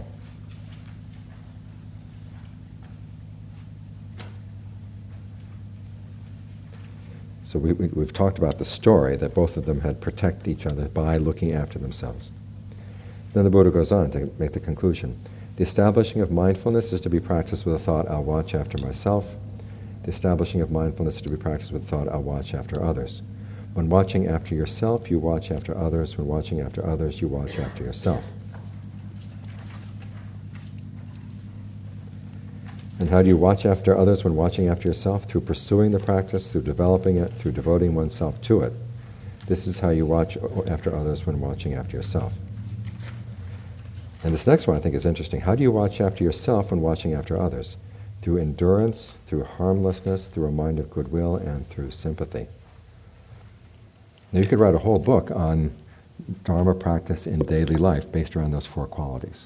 So we, we, we've talked about the story that both of them had protected each other by looking after themselves. Then the Buddha goes on to make the conclusion. The establishing of mindfulness is to be practiced with the thought, "I'll watch after myself." The establishing of mindfulness is to be practiced with the thought, "I'll watch after others." When watching after yourself, you watch after others. When watching after others, you watch after yourself. And how do you watch after others when watching after yourself? Through pursuing the practice, through developing it, through devoting oneself to it. This is how you watch after others when watching after yourself. And this next one I think is interesting. How do you watch after yourself when watching after others? Through endurance, through harmlessness, through a mind of goodwill, and through sympathy. Now you could write a whole book on Dharma practice in daily life based around those four qualities.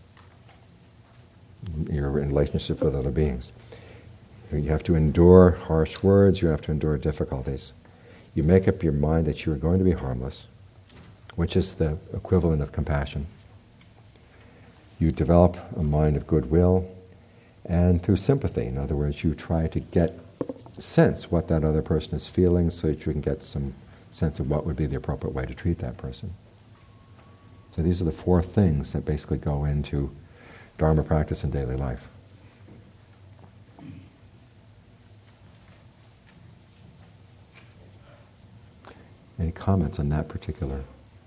Your relationship with other beings. You have to endure harsh words, you have to endure difficulties. You make up your mind that you are going to be harmless, which is the equivalent of compassion. You develop a mind of goodwill, and through sympathy. In other words, you try to get sense what that other person is feeling so that you can get some sense of what would be the appropriate way to treat that person. So these are the four things that basically go into Dharma practice in daily life. Any comments on that particular?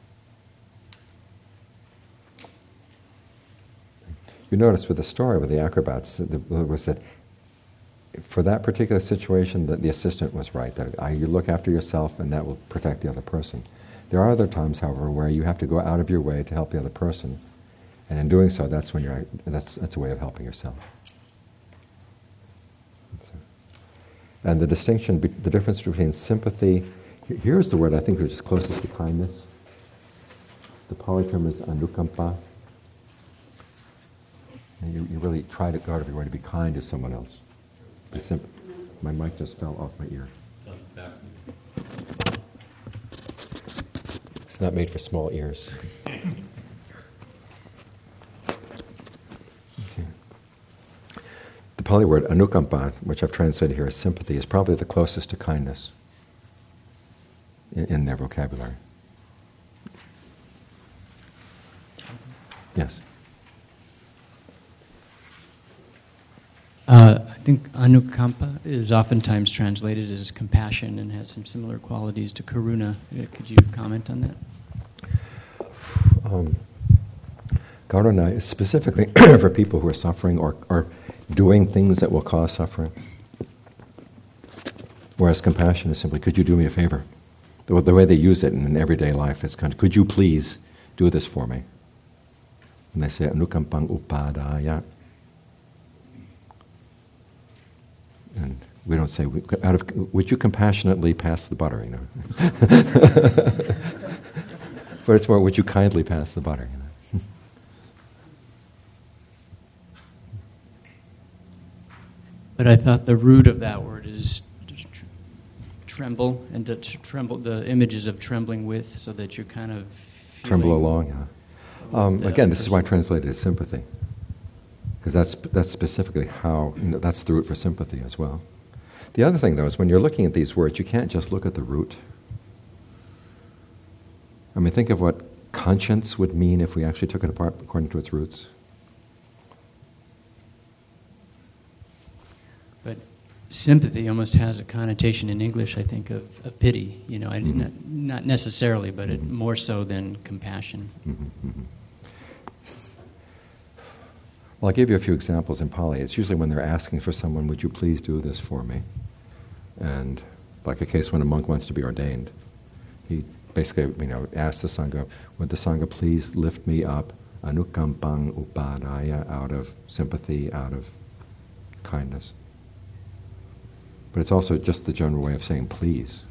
You notice with the story with the acrobats, that the, was that for that particular situation, that the assistant was right, that I, you look after yourself and that will protect the other person. There are other times, however, where you have to go out of your way to help the other person. And in doing so, that's when you're that's that's a way of helping yourself. And the distinction, the difference between sympathy, here's the word I think which is closest to kindness. The Pali term is anukampa. And you, you really try to guard everywhere to be kind to someone else. Be simple. My mic just fell off my ear. It's not made for small ears. Okay. The Pali word anukampa, which I've translated here as sympathy, is probably the closest to kindness in, in their vocabulary. Yes?
Uh, I think anukampa is oftentimes translated as compassion and has some similar qualities to karuna. Could you comment on that?
Um, karuna is specifically for people who are suffering or, or doing things that will cause suffering. Whereas compassion is simply, could you do me a favor? The, the way they use it in everyday life, it's kind of, could you please do this for me? And they say, anukampang upadaya. And we don't say, out of, would you compassionately pass the butter, you know? But it's more, would you kindly pass the butter, you know?
But I thought the root of that word is tr- tremble, and to tr- tremble, the images of trembling with, so that you're kind of
tremble along, yeah. Um, again, this is why I translated as sympathy. Because that's that's specifically how, you know, that's the root for sympathy as well. The other thing, though, is when you're looking at these words, you can't just look at the root. I mean, think of what conscience would mean if we actually took it apart according to its roots.
But sympathy almost has a connotation in English, I think, of, of pity. You know, I,
Mm-hmm.
not, not necessarily, but it,
Mm-hmm.
more so than compassion.
Mm-hmm, mm-hmm. Well, I'll give you a few examples in Pali. It's usually when they're asking for someone, would you please do this for me? And like a case when a monk wants to be ordained, he basically, you know, asks the Sangha, would the Sangha please lift me up, anukampang upadaya, out of sympathy, out of kindness. But it's also just the general way of saying please.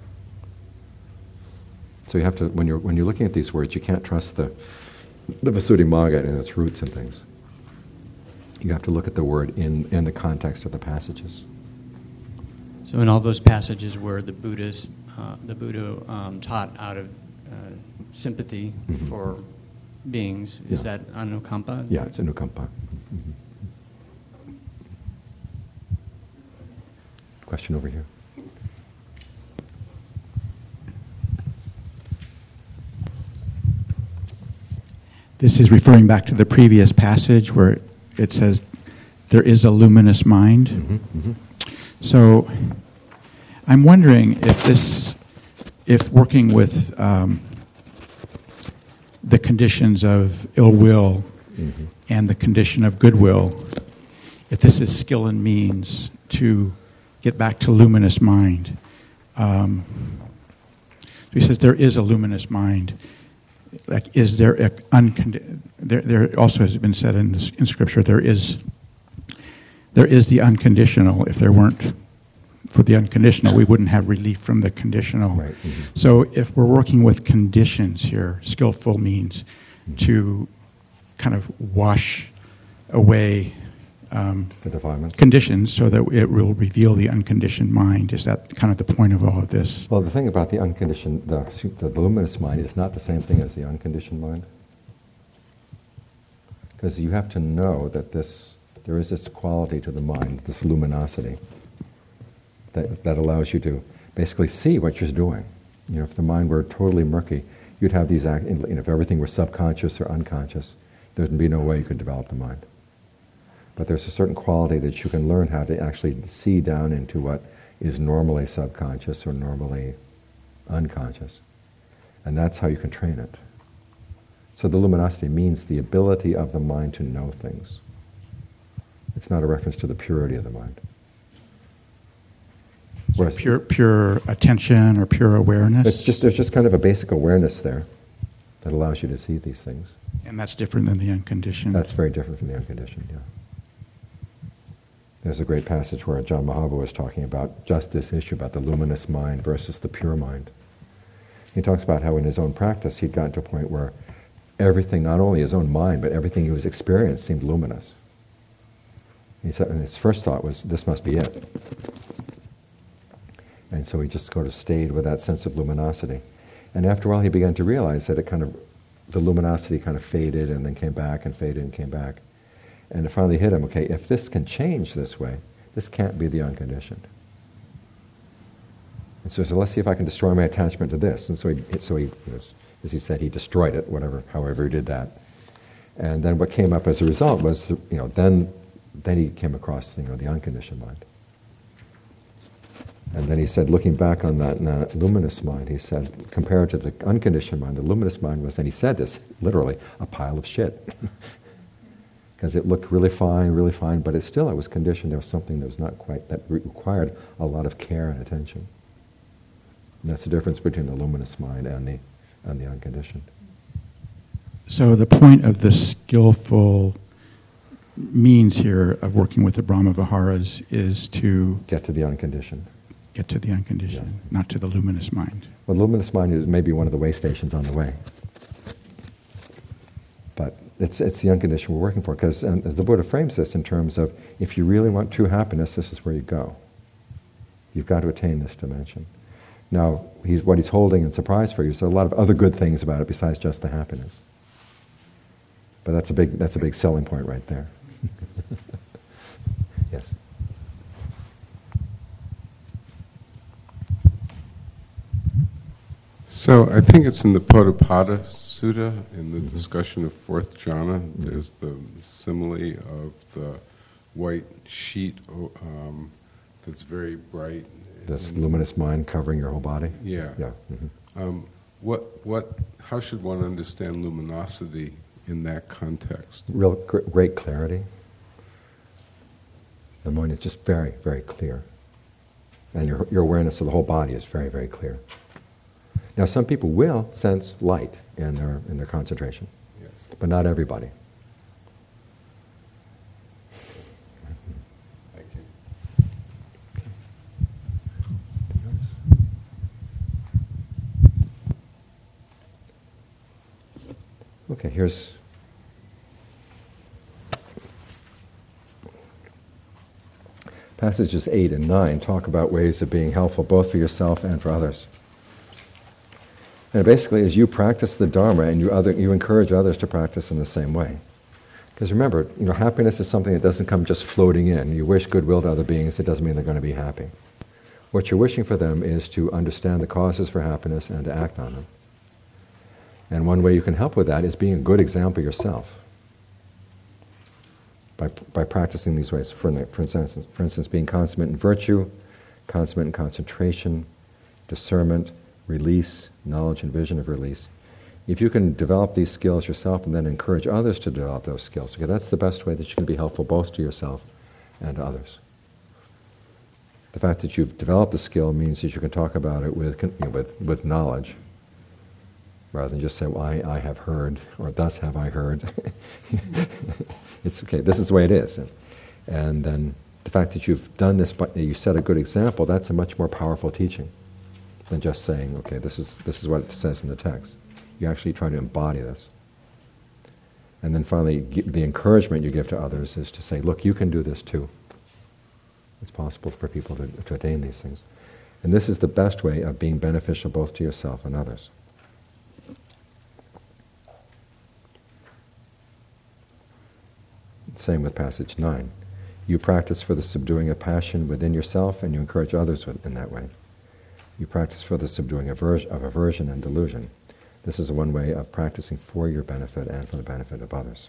So you have to, when you're when you're looking at these words, you can't trust the the Visuddhimagga and its roots and things. You have to look at the word in, in the context of the passages.
So in all those passages where the Buddhas, uh, the Buddha um, taught out of uh, sympathy
Mm-hmm.
for beings, is
Yeah.
that anukampa?
Yeah, it's anukampa. Mm-hmm. Question over here.
This is referring back to the previous passage where it says, there is a luminous mind.
Mm-hmm, mm-hmm.
So I'm wondering if this, if working with um, the conditions of ill will
Mm-hmm.
and the condition of goodwill, if this is skill and means to get back to luminous mind. Um, so he says there is a luminous mind. Like, is there a uncondi- there? There also has been said in, this, in Scripture there is there is the unconditional. If there weren't for the unconditional, we wouldn't have relief from the conditional.
Right. Mm-hmm.
So if we're working with conditions here, skillful means
Mm-hmm.
to kind of wash away um,
The defilements.
conditions so that it will reveal the unconditioned mind. Is that kind of the point of all of this?
Well, the thing about the unconditioned, the, the luminous mind is not the same thing as the unconditioned mind. Because you have to know that this, there is this quality to the mind, this luminosity, that, that allows you to basically see what you're doing. You know, if the mind were totally murky, you'd have these, act, you know, if everything were subconscious or unconscious, there'd be no way you could develop the mind. But there's a certain quality that you can learn how to actually see down into what is normally subconscious or normally unconscious. And that's how you can train it. So the luminosity means the ability of the mind to know things. It's not a reference to the purity of the mind.
So pure, pure attention or pure awareness?
It's just, there's just kind of a basic awareness there that allows you to see these things.
And that's different than the unconditioned?
That's very different from the unconditioned, yeah. There's a great passage where John Mahabharata was talking about just this issue, about the luminous mind versus the pure mind. He talks about how in his own practice he'd gotten to a point where everything, not only his own mind, but everything he was experiencing seemed luminous. He said, and his first thought was, this must be it. And so he just sort of stayed with that sense of luminosity. And after a while he began to realize that it kind of, the luminosity kind of faded and then came back and faded and came back. And it finally hit him, okay, if this can change this way, this can't be the unconditioned. And so he said, let's see if I can destroy my attachment to this. And so he, so he, as he said, he destroyed it, whatever, however he did that. And then what came up as a result was, you know, then, then he came across, you know, the unconditioned mind. And then he said, looking back on that uh, luminous mind, he said, compared to the unconditioned mind, the luminous mind was, and he said this, literally, a pile of shit. Because it looked really fine, really fine, but it still, it was conditioned. There was something that was not quite, that required a lot of care and attention. And that's the difference between the luminous mind and the, and the unconditioned.
So the point of the skillful means here of working with the Brahma Viharas is to
get to the unconditioned.
Get to the unconditioned, yeah. Not to the luminous mind.
Well, luminous mind is maybe one of the way stations on the way. But it's it's the unconditioned we're working for, because the Buddha frames this in terms of, if you really want true happiness, this is where you go. You've got to attain this dimension. Now, he's, what he's holding in surprise for you, so a lot of other good things about it besides just the happiness. But that's a big that's a big selling point right there. Yes.
So I think it's in the Podapada Sutta, in the mm-hmm. discussion of fourth jhana, mm-hmm. there's the simile of the white sheet um, that's very bright.
This luminous mind covering your whole body?
Yeah.
Yeah. Mm-hmm.
Um, what, what, how should one understand luminosity in that context?
Real gr- great clarity. The mind is just very, very clear. And your, your awareness of the whole body is very, very clear. Now, some people will sense light in their in their concentration,
yes,
but not everybody.
Thank you.
Okay, here's passages eight and nine talk about ways of being helpful both for yourself and for others. And basically, as you practice the Dharma and you other you encourage others to practice in the same way. Because remember, you know, happiness is something that doesn't come just floating in. You wish goodwill to other beings, it doesn't mean they're going to be happy. What you're wishing for them is to understand the causes for happiness and to act on them. And one way you can help with that is being a good example yourself. By by practicing these ways. For, for instance, for instance, being consummate in virtue, consummate in concentration, discernment, release, knowledge and vision of release. If you can develop these skills yourself and then encourage others to develop those skills, okay, that's the best way that you can be helpful both to yourself and to others. The fact that you've developed a skill means that you can talk about it with you know, with, with knowledge, rather than just say, well, I, I have heard, or thus have I heard. It's okay, this is the way it is. And, and then the fact that you've done this, but you set a good example, that's a much more powerful teaching than just saying, okay, this is this is what it says in the text. You actually try to embody this. And then finally, the encouragement you give to others is to say, look, you can do this too. It's possible for people to, to attain these things. And this is the best way of being beneficial both to yourself and others. Same with passage nine. You practice for the subduing of passion within yourself and you encourage others in that way. You practice for the subduing of aversion and delusion. This is one way of practicing for your benefit and for the benefit of others.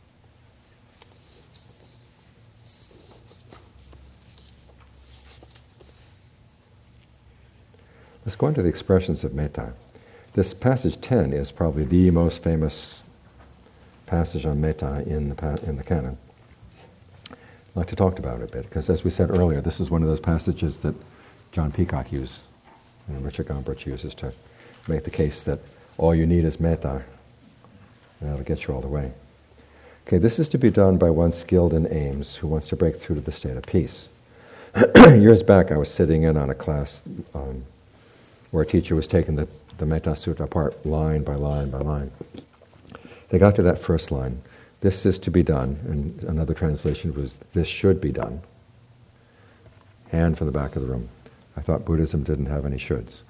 Let's go into the expressions of metta. This passage ten is probably the most famous passage on metta in the pa- in the canon. I'd like to talk about it a bit, because as we said earlier, this is one of those passages that John Peacock used, and Richard Gombrich uses to make the case that all you need is metta, and that'll get you all the way. Okay, this is to be done by one skilled in aims who wants to break through to the state of peace. Years back, I was sitting in on a class um, where a teacher was taking the, the Metta Sutta apart line by line by line. They got to that first line, this is to be done, and another translation was, this should be done. Hand from the back of the room. I thought Buddhism didn't have any shoulds.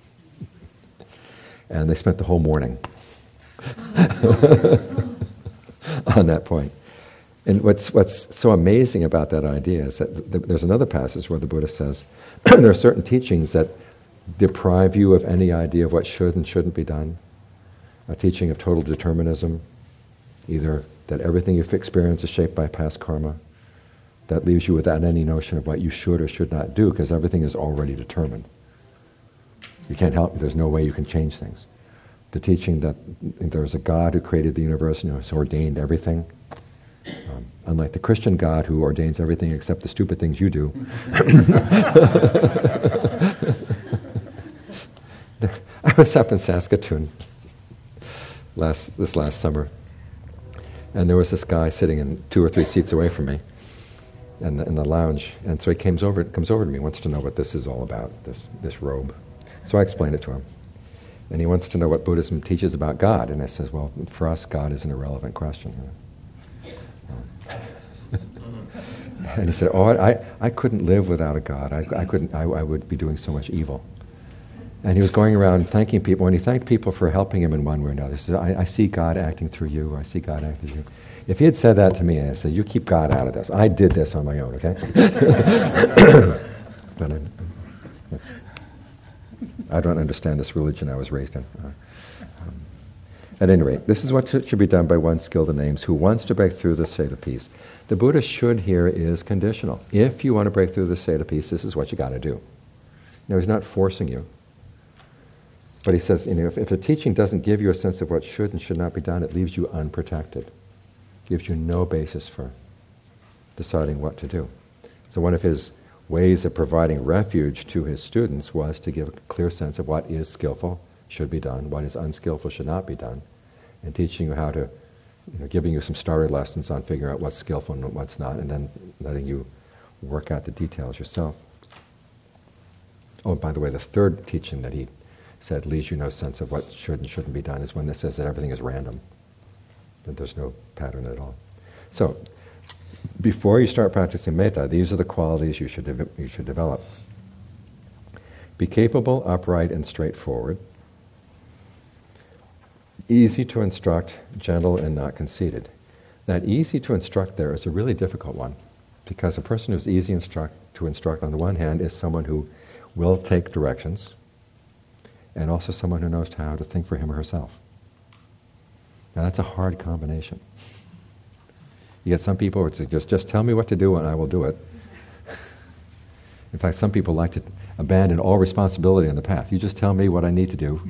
And they spent the whole morning on that point. And what's what's so amazing about that idea is that th- there's another passage where the Buddha says there are certain teachings that deprive you of any idea of what should and shouldn't be done. A teaching of total determinism, either that everything you experience is shaped by past karma, that leaves you without any notion of what you should or should not do because everything is already determined. You can't help, there's no way you can change things. The teaching that there's a God who created the universe and has ordained everything, um, unlike the Christian God who ordains everything except the stupid things you do. I was up in Saskatoon last this last summer, and there was this guy sitting in two or three seats away from me in the, in the lounge, and so he comes over comes over to me, wants to know what this is all about, this this robe. So I explained it to him. And he wants to know what Buddhism teaches about God. And I says, well, for us, God is an irrelevant question. And he said, oh, I, I couldn't live without a God. I, I couldn't. I, I would be doing so much evil. And he was going around thanking people. And he thanked people for helping him in one way or another. He said, I, I see God acting through you. I see God acting through you. If he had said that to me, I said, you keep God out of this. I did this on my own, okay? But I, I don't understand this religion I was raised in. Uh, um, at any rate, this is what should be done by one skilled in names who wants to break through the state of peace. The Buddha should here is conditional. If you want to break through the state of peace, this is what you got to do. Now, he's not forcing you. But he says, you know, if, if a teaching doesn't give you a sense of what should and should not be done, it leaves you unprotected. Gives you no basis for deciding what to do. So one of his ways of providing refuge to his students was to give a clear sense of what is skillful, should be done, what is unskillful, should not be done, and teaching you how to, you know, giving you some starter lessons on figuring out what's skillful and what's not, and then letting you work out the details yourself. Oh, and by the way, the third teaching that he said leaves you no sense of what should and shouldn't be done is when it says that everything is random, that there's no pattern at all. So, before you start practicing metta, these are the qualities you should de- you should develop. Be capable, upright, and straightforward. Easy to instruct, gentle, and not conceited. That easy to instruct there is a really difficult one, because a person who's easy instruct, to instruct on the one hand is someone who will take directions, and also someone who knows how to think for him or herself. Now that's a hard combination. You get some people who just, just tell me what to do and I will do it. In fact, some people like to abandon all responsibility on the path. You just tell me what I need to do.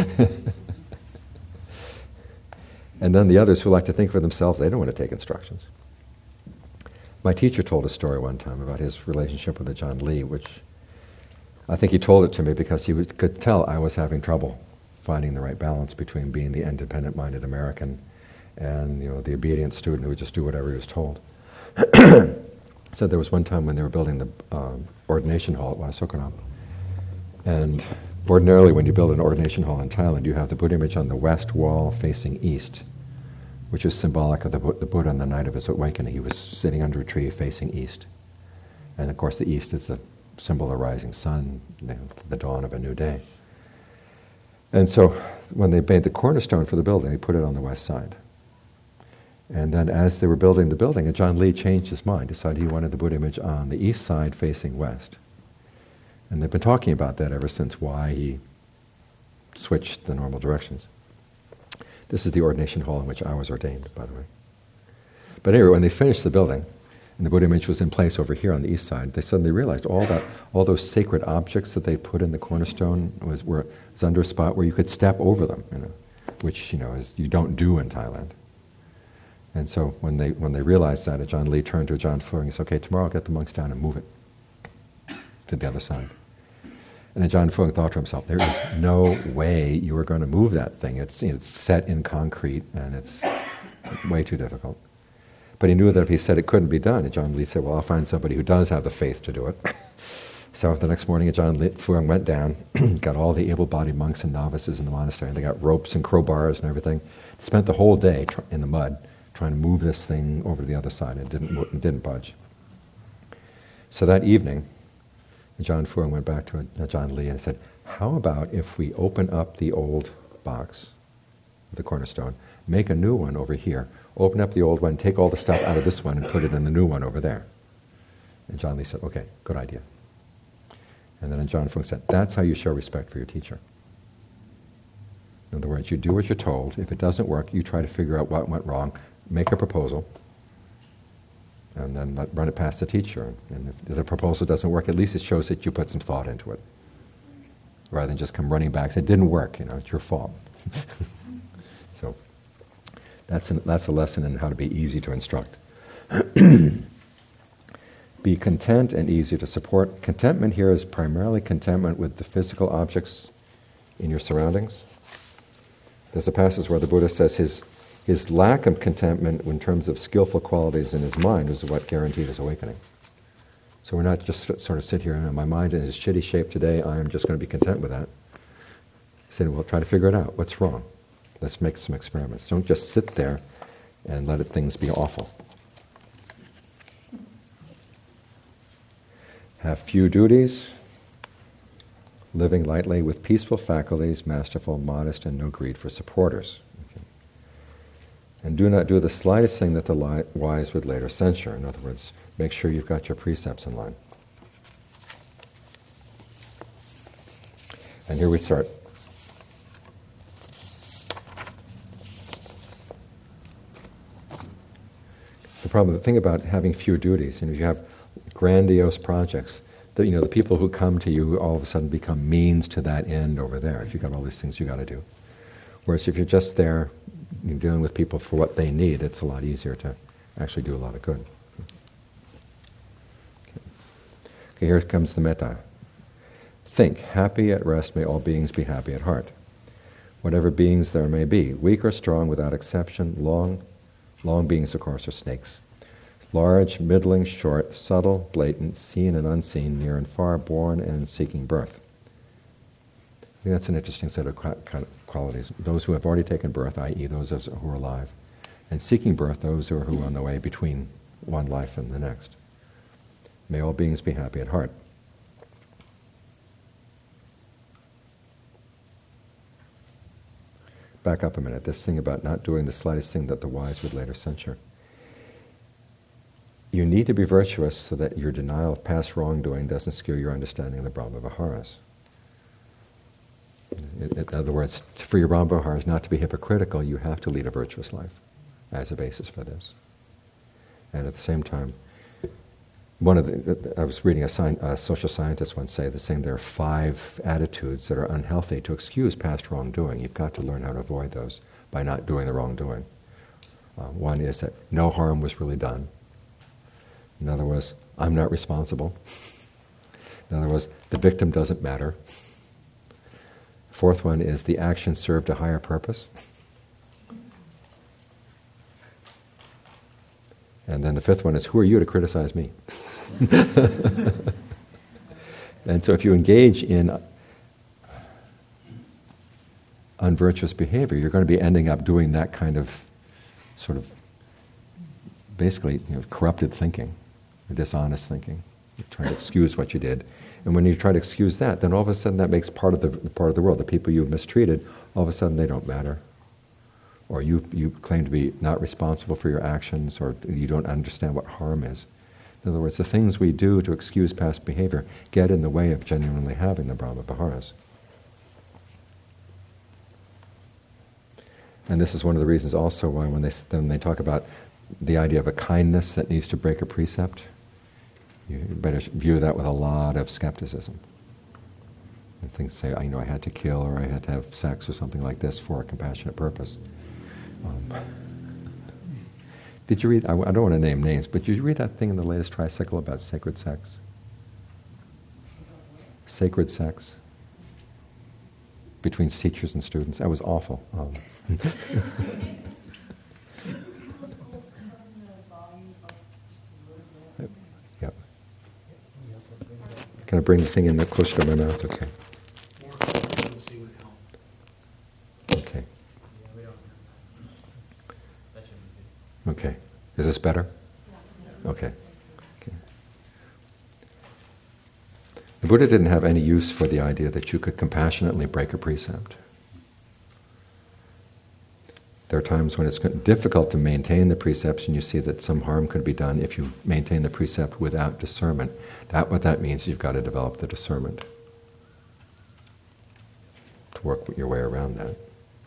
And then the others who like to think for themselves, they don't want to take instructions. My teacher told a story one time about his relationship with Ajaan Lee, which I think he told it to me because he was, could tell I was having trouble finding the right balance between being the independent-minded American and, you know, the obedient student who would just do whatever he was told. So there was one time when they were building the um, ordination hall at Wat Sukhonam. And ordinarily when you build an ordination hall in Thailand, you have the Buddha image on the west wall facing east, which is symbolic of the, the Buddha on the night of his awakening. He was sitting under a tree facing east. And of course the east is the symbol of the rising sun, the dawn of a new day. And so when they made the cornerstone for the building, they put it on the west side. And then as they were building the building, Ajaan Lee changed his mind, decided he wanted the Buddha image on the east side facing west. And they've been talking about that ever since, why he switched the normal directions. This is the ordination hall in which I was ordained, by the way. But anyway, when they finished the building, and the Buddha image was in place over here on the east side, they suddenly realized all that, all those sacred objects that they put in the cornerstone was, were, was under a spot where you could step over them, you know, which, you know, is, you don't do in Thailand. And so when they when they realized that, Ajaan Lee turned to Ajaan Fuang and said, okay, tomorrow I'll get the monks down and move it to the other side. And Ajaan Fuang thought to himself, there is no way you are going to move that thing. It's, you know, it's set in concrete and it's way too difficult. But he knew that if he said it couldn't be done, Ajaan Lee said, well, I'll find somebody who does have the faith to do it. So the next morning, Ajahn Fuang went down, got all the able-bodied monks and novices in the monastery. They got ropes and crowbars and everything. Spent the whole day tr- in the mud trying to move this thing over to the other side. It didn't, it didn't budge. So that evening, Ajahn Fuang went back to Ajahn Lee and said, how about if we open up the old box, the cornerstone, make a new one over here, open up the old one, take all the stuff out of this one and put it in the new one over there. And Ajahn Lee said, okay, good idea. And then Ajahn Fuang said, that's how you show respect for your teacher. In other words, you do what you're told. If it doesn't work, you try to figure out what went wrong, make a proposal, and then let, run it past the teacher. And if the proposal doesn't work, at least it shows that you put some thought into it, rather than just come running back and say, it didn't work, you know, it's your fault. So that's, an, that's a lesson in how to be easy to instruct. Be content and easy to support. Contentment here is primarily contentment with the physical objects in your surroundings. There's a passage where the Buddha says his, his lack of contentment in terms of skillful qualities in his mind is what guaranteed his awakening. So we're not just sort of sit here, my mind in its shitty shape today, I am just going to be content with that. He said, well, try to figure it out. What's wrong? Let's make some experiments. Don't just sit there and let it, things be awful. Have few duties, living lightly with peaceful faculties, masterful, modest, and no greed for supporters. Okay. And do not do the slightest thing that the li- wise would later censure. In other words, make sure you've got your precepts in line. And here we start. The problem, the thing about having few duties, you know, you have grandiose projects, that, you know, the people who come to you all of a sudden become means to that end over there. If you've got all these things you got to do. Whereas if you're just there, you're dealing with people for what they need, it's a lot easier to actually do a lot of good. Okay, okay, here comes the metta. Think, happy at rest may all beings be happy at heart. Whatever beings there may be, weak or strong without exception, long, long beings of course are snakes. Large, middling, short, subtle, blatant, seen and unseen, near and far, born and seeking birth. I think that's an interesting set of qualities. Those who have already taken birth, that is those who are alive, and seeking birth, those who are, who are on the way between one life and the next. May all beings be happy at heart. Back up a minute. This thing about not doing the slightest thing that the wise would later censure. You need to be virtuous so that your denial of past wrongdoing doesn't skew your understanding of the Brahma-viharas. In, in other words, for your Brahma-viharas not to be hypocritical, you have to lead a virtuous life as a basis for this. And at the same time, one of the, I was reading a, sci- a social scientist once say, the saying there are five attitudes that are unhealthy to excuse past wrongdoing. You've got to learn how to avoid those by not doing the wrongdoing. Uh, one is that no harm was really done. In other words, I'm not responsible. In other words, the victim doesn't matter. Fourth one is the action served a higher purpose. And then the fifth one is, who are you to criticize me? And so if you engage in unvirtuous behavior, you're going to be ending up doing that kind of sort of basically, you know, corrupted thinking, or dishonest thinking. You're trying to excuse what you did. And when you try to excuse that, then all of a sudden that makes part of the part of the world. The people you've mistreated, all of a sudden they don't matter. Or you you claim to be not responsible for your actions, or you don't understand what harm is. In other words, the things we do to excuse past behavior get in the way of genuinely having the Brahma-viharas. And this is one of the reasons also why when they then they talk about the idea of a kindness that needs to break a precept, you better view that with a lot of skepticism. And things say, you know, I had to kill or I had to have sex or something like this for a compassionate purpose. Um, did you read, I, I don't want to name names, but did you read that thing in the latest tricycle about sacred sex? Sacred sex between teachers and students. That was awful. Um, Yep. Can I bring the thing in closer to my mouth? Okay.
More consistency would help.
Okay.
Yeah, we don't have that. That should be good.
Okay. Is this better? Okay. Okay. The Buddha didn't have any use for the idea that you could compassionately break a precept. There are times when it's difficult to maintain the precepts, and you see that some harm could be done if you maintain the precept without discernment. That what that means, you've got to develop the discernment to work your way around that.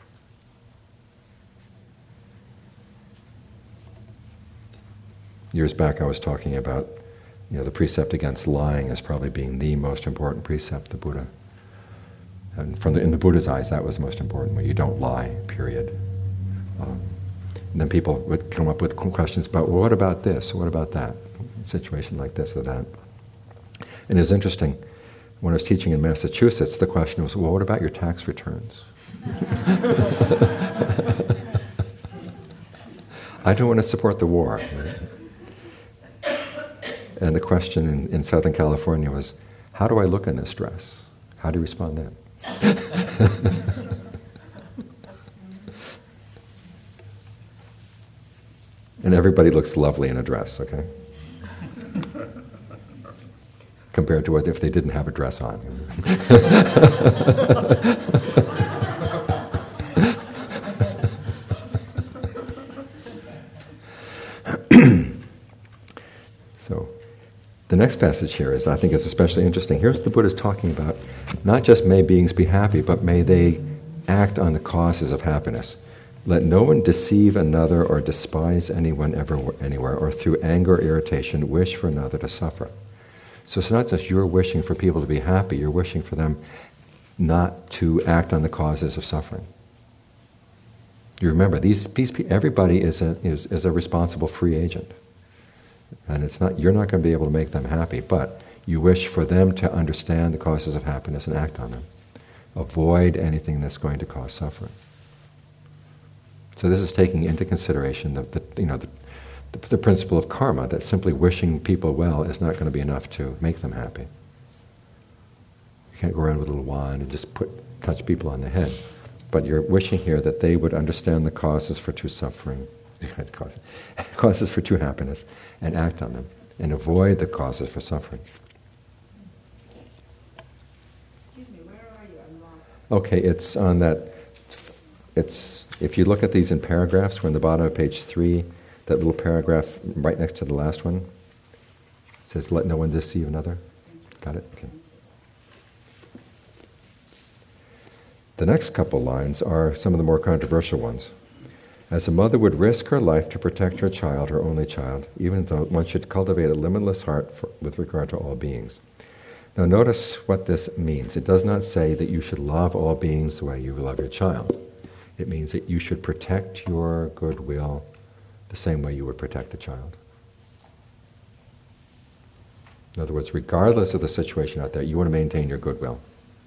Years back, I was talking about, you know, the precept against lying as probably being the most important precept, the Buddha. And from the, in the Buddha's eyes, that was the most important, where you don't lie, period. Um, and then people would come up with questions about, well, what about this? What about that? A situation like this or that. And it was interesting, when I was teaching in Massachusetts, the question was, well, what about your tax returns? I don't want to support the war. And the question in, in Southern California was, how do I look in this dress? How do you respond then? And everybody looks lovely in a dress, okay? Compared to what if they didn't have a dress on. So, the next passage here is, I think, is especially interesting. Here's the Buddha's talking about not just may beings be happy, but may they act on the causes of happiness. Let no one deceive another or despise anyone ever anywhere, or through anger or irritation wish for another to suffer. So it's not just you're wishing for people to be happy, you're wishing for them not to act on the causes of suffering. You remember, these, these everybody is a, is, is a responsible free agent. And it's not you're not going to be able to make them happy, but you wish for them to understand the causes of happiness and act on them. Avoid anything that's going to cause suffering. So this is taking into consideration the, the you know the, the, the principle of karma, that simply wishing people well is not going to be enough to make them happy. You can't go around with a little wand and just put touch people on the head. But you're wishing here that they would understand the causes for true suffering, causes for true happiness, and act on them, and avoid the causes for suffering.
Excuse me, where are you? I'm lost.
Okay, it's on that, it's, if you look at these in paragraphs, we're on the bottom of page three, that little paragraph right next to the last one, it says, let no one deceive another. Got it? Okay. The next couple lines are some of the more controversial ones. As a mother would risk her life to protect her child, her only child, even though one should cultivate a limitless heart for, with regard to all beings. Now notice what this means. It does not say that you should love all beings the way you love your child. It means that you should protect your goodwill the same way you would protect a child. In other words, regardless of the situation out there, you want to maintain your goodwill.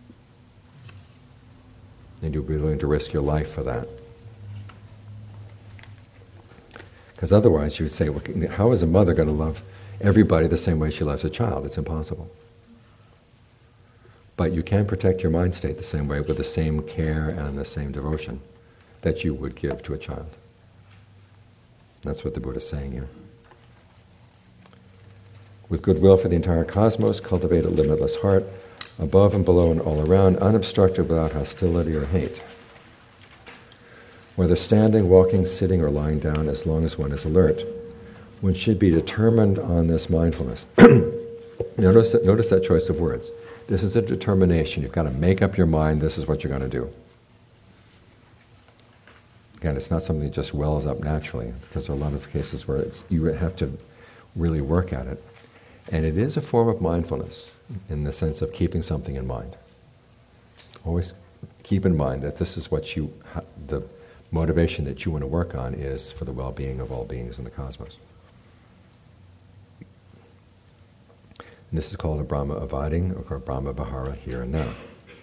And you'll be willing to risk your life for that. Because otherwise you would say, well, how is a mother going to love everybody the same way she loves a child? It's impossible. But you can protect your mind state the same way, with the same care and the same devotion that you would give to a child. That's what the Buddha is saying here. With goodwill for the entire cosmos, cultivate a limitless heart, above and below and all around, unobstructed without hostility or hate. Whether standing, walking, sitting, or lying down, as long as one is alert, one should be determined on this mindfulness. notice, that, notice that choice of words. This is a determination. You've got to make up your mind, this is what you're going to do. Again, it's not something that just wells up naturally, because there are a lot of cases where it's, you have to really work at it. And it is a form of mindfulness, in the sense of keeping something in mind. Always keep in mind that this is what you, the motivation that you want to work on is for the well-being of all beings in the cosmos. And this is called a Brahma Avading, or Brahma Vihara, here and now.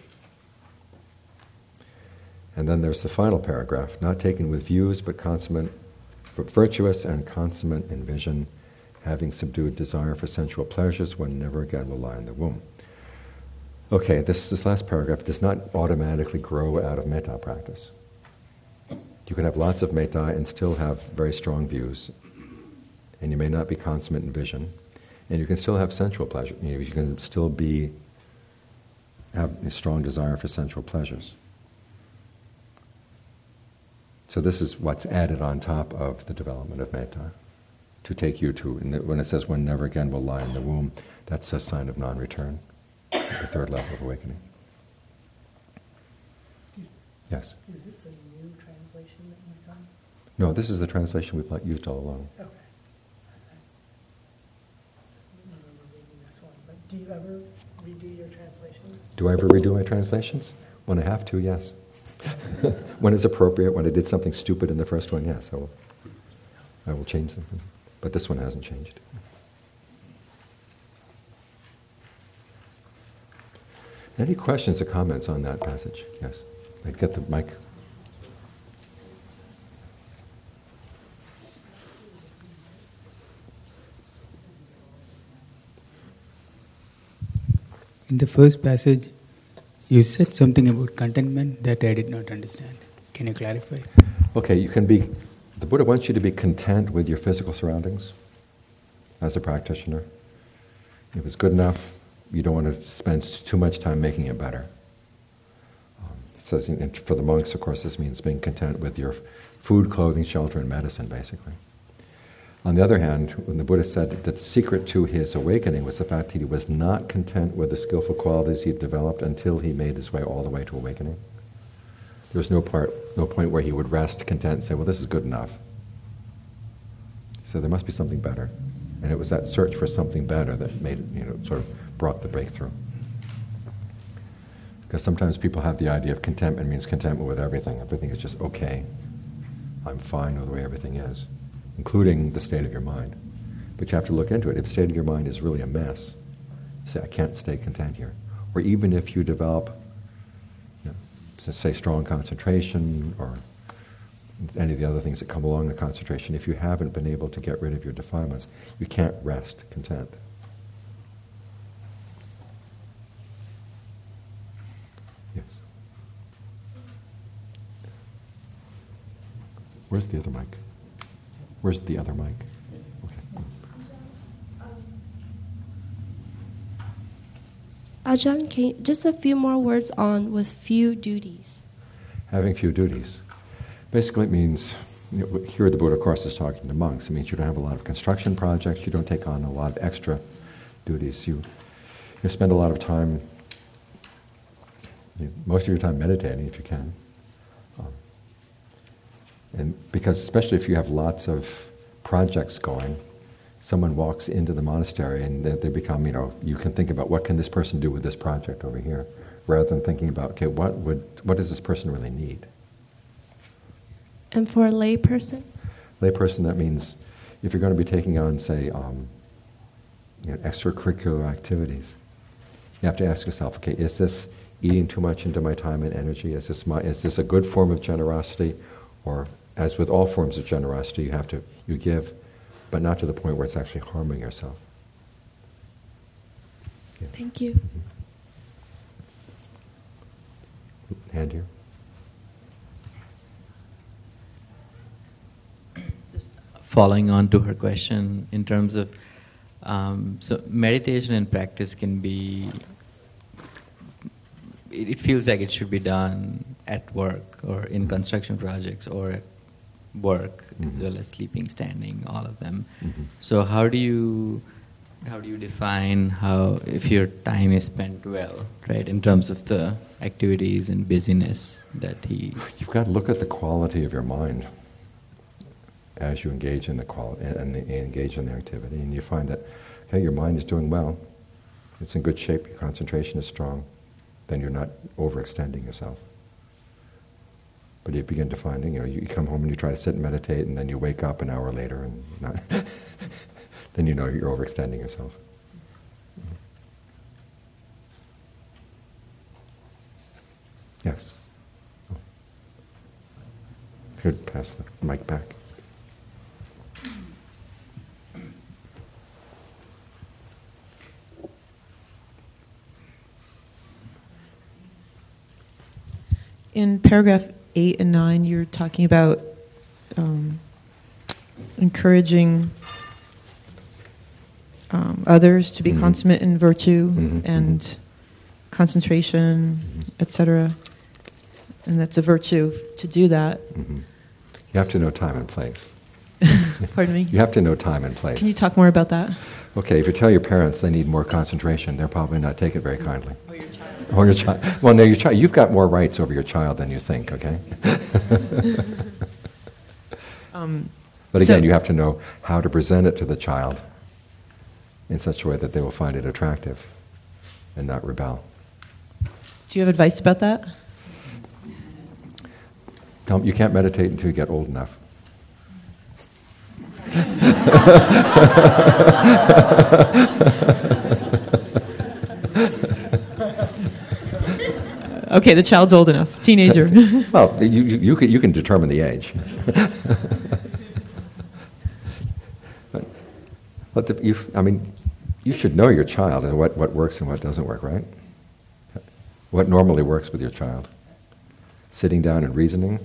And then there's the final paragraph, not taken with views, but consummate, virtuous and consummate in vision, having subdued desire for sensual pleasures, one never again will lie in the womb. Okay, this, this last paragraph does not automatically grow out of metta practice. You can have lots of metta and still have very strong views, and you may not be consummate in vision, and you can still have sensual pleasure. You know, you can still be have a strong desire for sensual pleasures. So this is what's added on top of the development of metta, to take you to, and when it says one never again will lie in the womb, that's a sign of non-return, the third level of awakening.
Excuse me.
Yes?
Is this a new translation that you've done?
No, this is the translation we've like, used all along.
Okay. I don't remember reading this one, but do you ever redo your translations?
Do I ever redo my translations? When I have to, yes. When it's appropriate, when I did something stupid in the first one, yes, I will, I will change them. But this one hasn't changed. Any questions or comments on that passage? Yes. I'd get the mic.
In the first passage, you said something about contentment that I did not understand. Can you clarify?
Okay, you can be, the Buddha wants you to be content with your physical surroundings as a practitioner. If it's good enough, you don't want to spend too much time making it better. Um, it says, and for the monks, of course, this means being content with your food, clothing, shelter, and medicine, basically. On the other hand, when the Buddha said that the secret to his awakening was the fact that he was not content with the skillful qualities he'd developed until he made his way all the way to awakening. There was no part, no point where he would rest content and say, well, this is good enough. So there must be something better. And it was that search for something better that made it, you know, sort of brought the breakthrough. Because sometimes people have the idea of contentment means contentment with everything. Everything is just okay. I'm fine with the way everything is, including the state of your mind. But you have to look into it. If the state of your mind is really a mess, say, I can't stay content here. Or even if you develop, you know, say, strong concentration, or any of the other things that come along with concentration, if you haven't been able to get rid of your defilements, you can't rest content. Yes. Where's the other mic? Where's the other mic? Okay.
Ajahn, can you, just a few more words on with few duties.
Having few duties. Basically it means, you know, here the Buddha, of course, is talking to monks. It means you don't have a lot of construction projects, you don't take on a lot of extra duties. You, you spend a lot of time, you know, most of your time meditating if you can. Um, and because especially if you have lots of projects going, someone walks into the monastery and they, they become, you know, you can think about what can this person do with this project over here, rather than thinking about, okay, what would, what does this person really need?
And for a lay person?
Lay person, that means if you're going to be taking on, say, um, you know, extracurricular activities, you have to ask yourself, okay, is this eating too much into my time and energy? Is this my, is this a good form of generosity? Or, as with all forms of generosity, you have to, you give, but not to the point where it's actually harming yourself. Yeah.
Thank you.
Mm-hmm. Hand here.
Following on to her question, in terms of, um, so meditation and practice can be, it, it feels like it should be done at work or in construction projects or at work, mm-hmm. as well as sleeping, standing, all of them. Mm-hmm. So how do you, how do you define how, if your time is spent well, right, in terms of the activities and busyness that he...
You've got to look at the quality of your mind as you engage in the quality and engage in the activity, and you find that, okay, your mind is doing well, it's in good shape, your concentration is strong, then you're not overextending yourself. But you begin to find, you know, you come home and you try to sit and meditate, and then you wake up an hour later, and not then you know you're overextending yourself. Yes. Oh. Could pass the mic back.
in paragraph eight and nine, you're talking about um, encouraging um, others to be mm-hmm. consummate in virtue mm-hmm. and mm-hmm. concentration, mm-hmm. et cetera. And that's a virtue to do that.
Mm-hmm. You have to know time and place.
Pardon me?
You have to know time and place.
Can you talk more about that?
Okay, if you tell your parents they need more concentration, they'll probably not take it very kindly. Or your child. Or your child. Well, no, your child. You've got more rights over your child than you think. Okay. um, but again, so, you have to know how to present it to the child in such a way that they will find it attractive and not rebel.
Do you have advice about that?
Don't, you can't meditate until you get old enough.
Okay, the child's old enough. Teenager.
Well, you, you, you, can, you can determine the age. but but the, you, I mean, you should know your child and what, what works and what doesn't work, right? What normally works with your child? Sitting down and reasoning?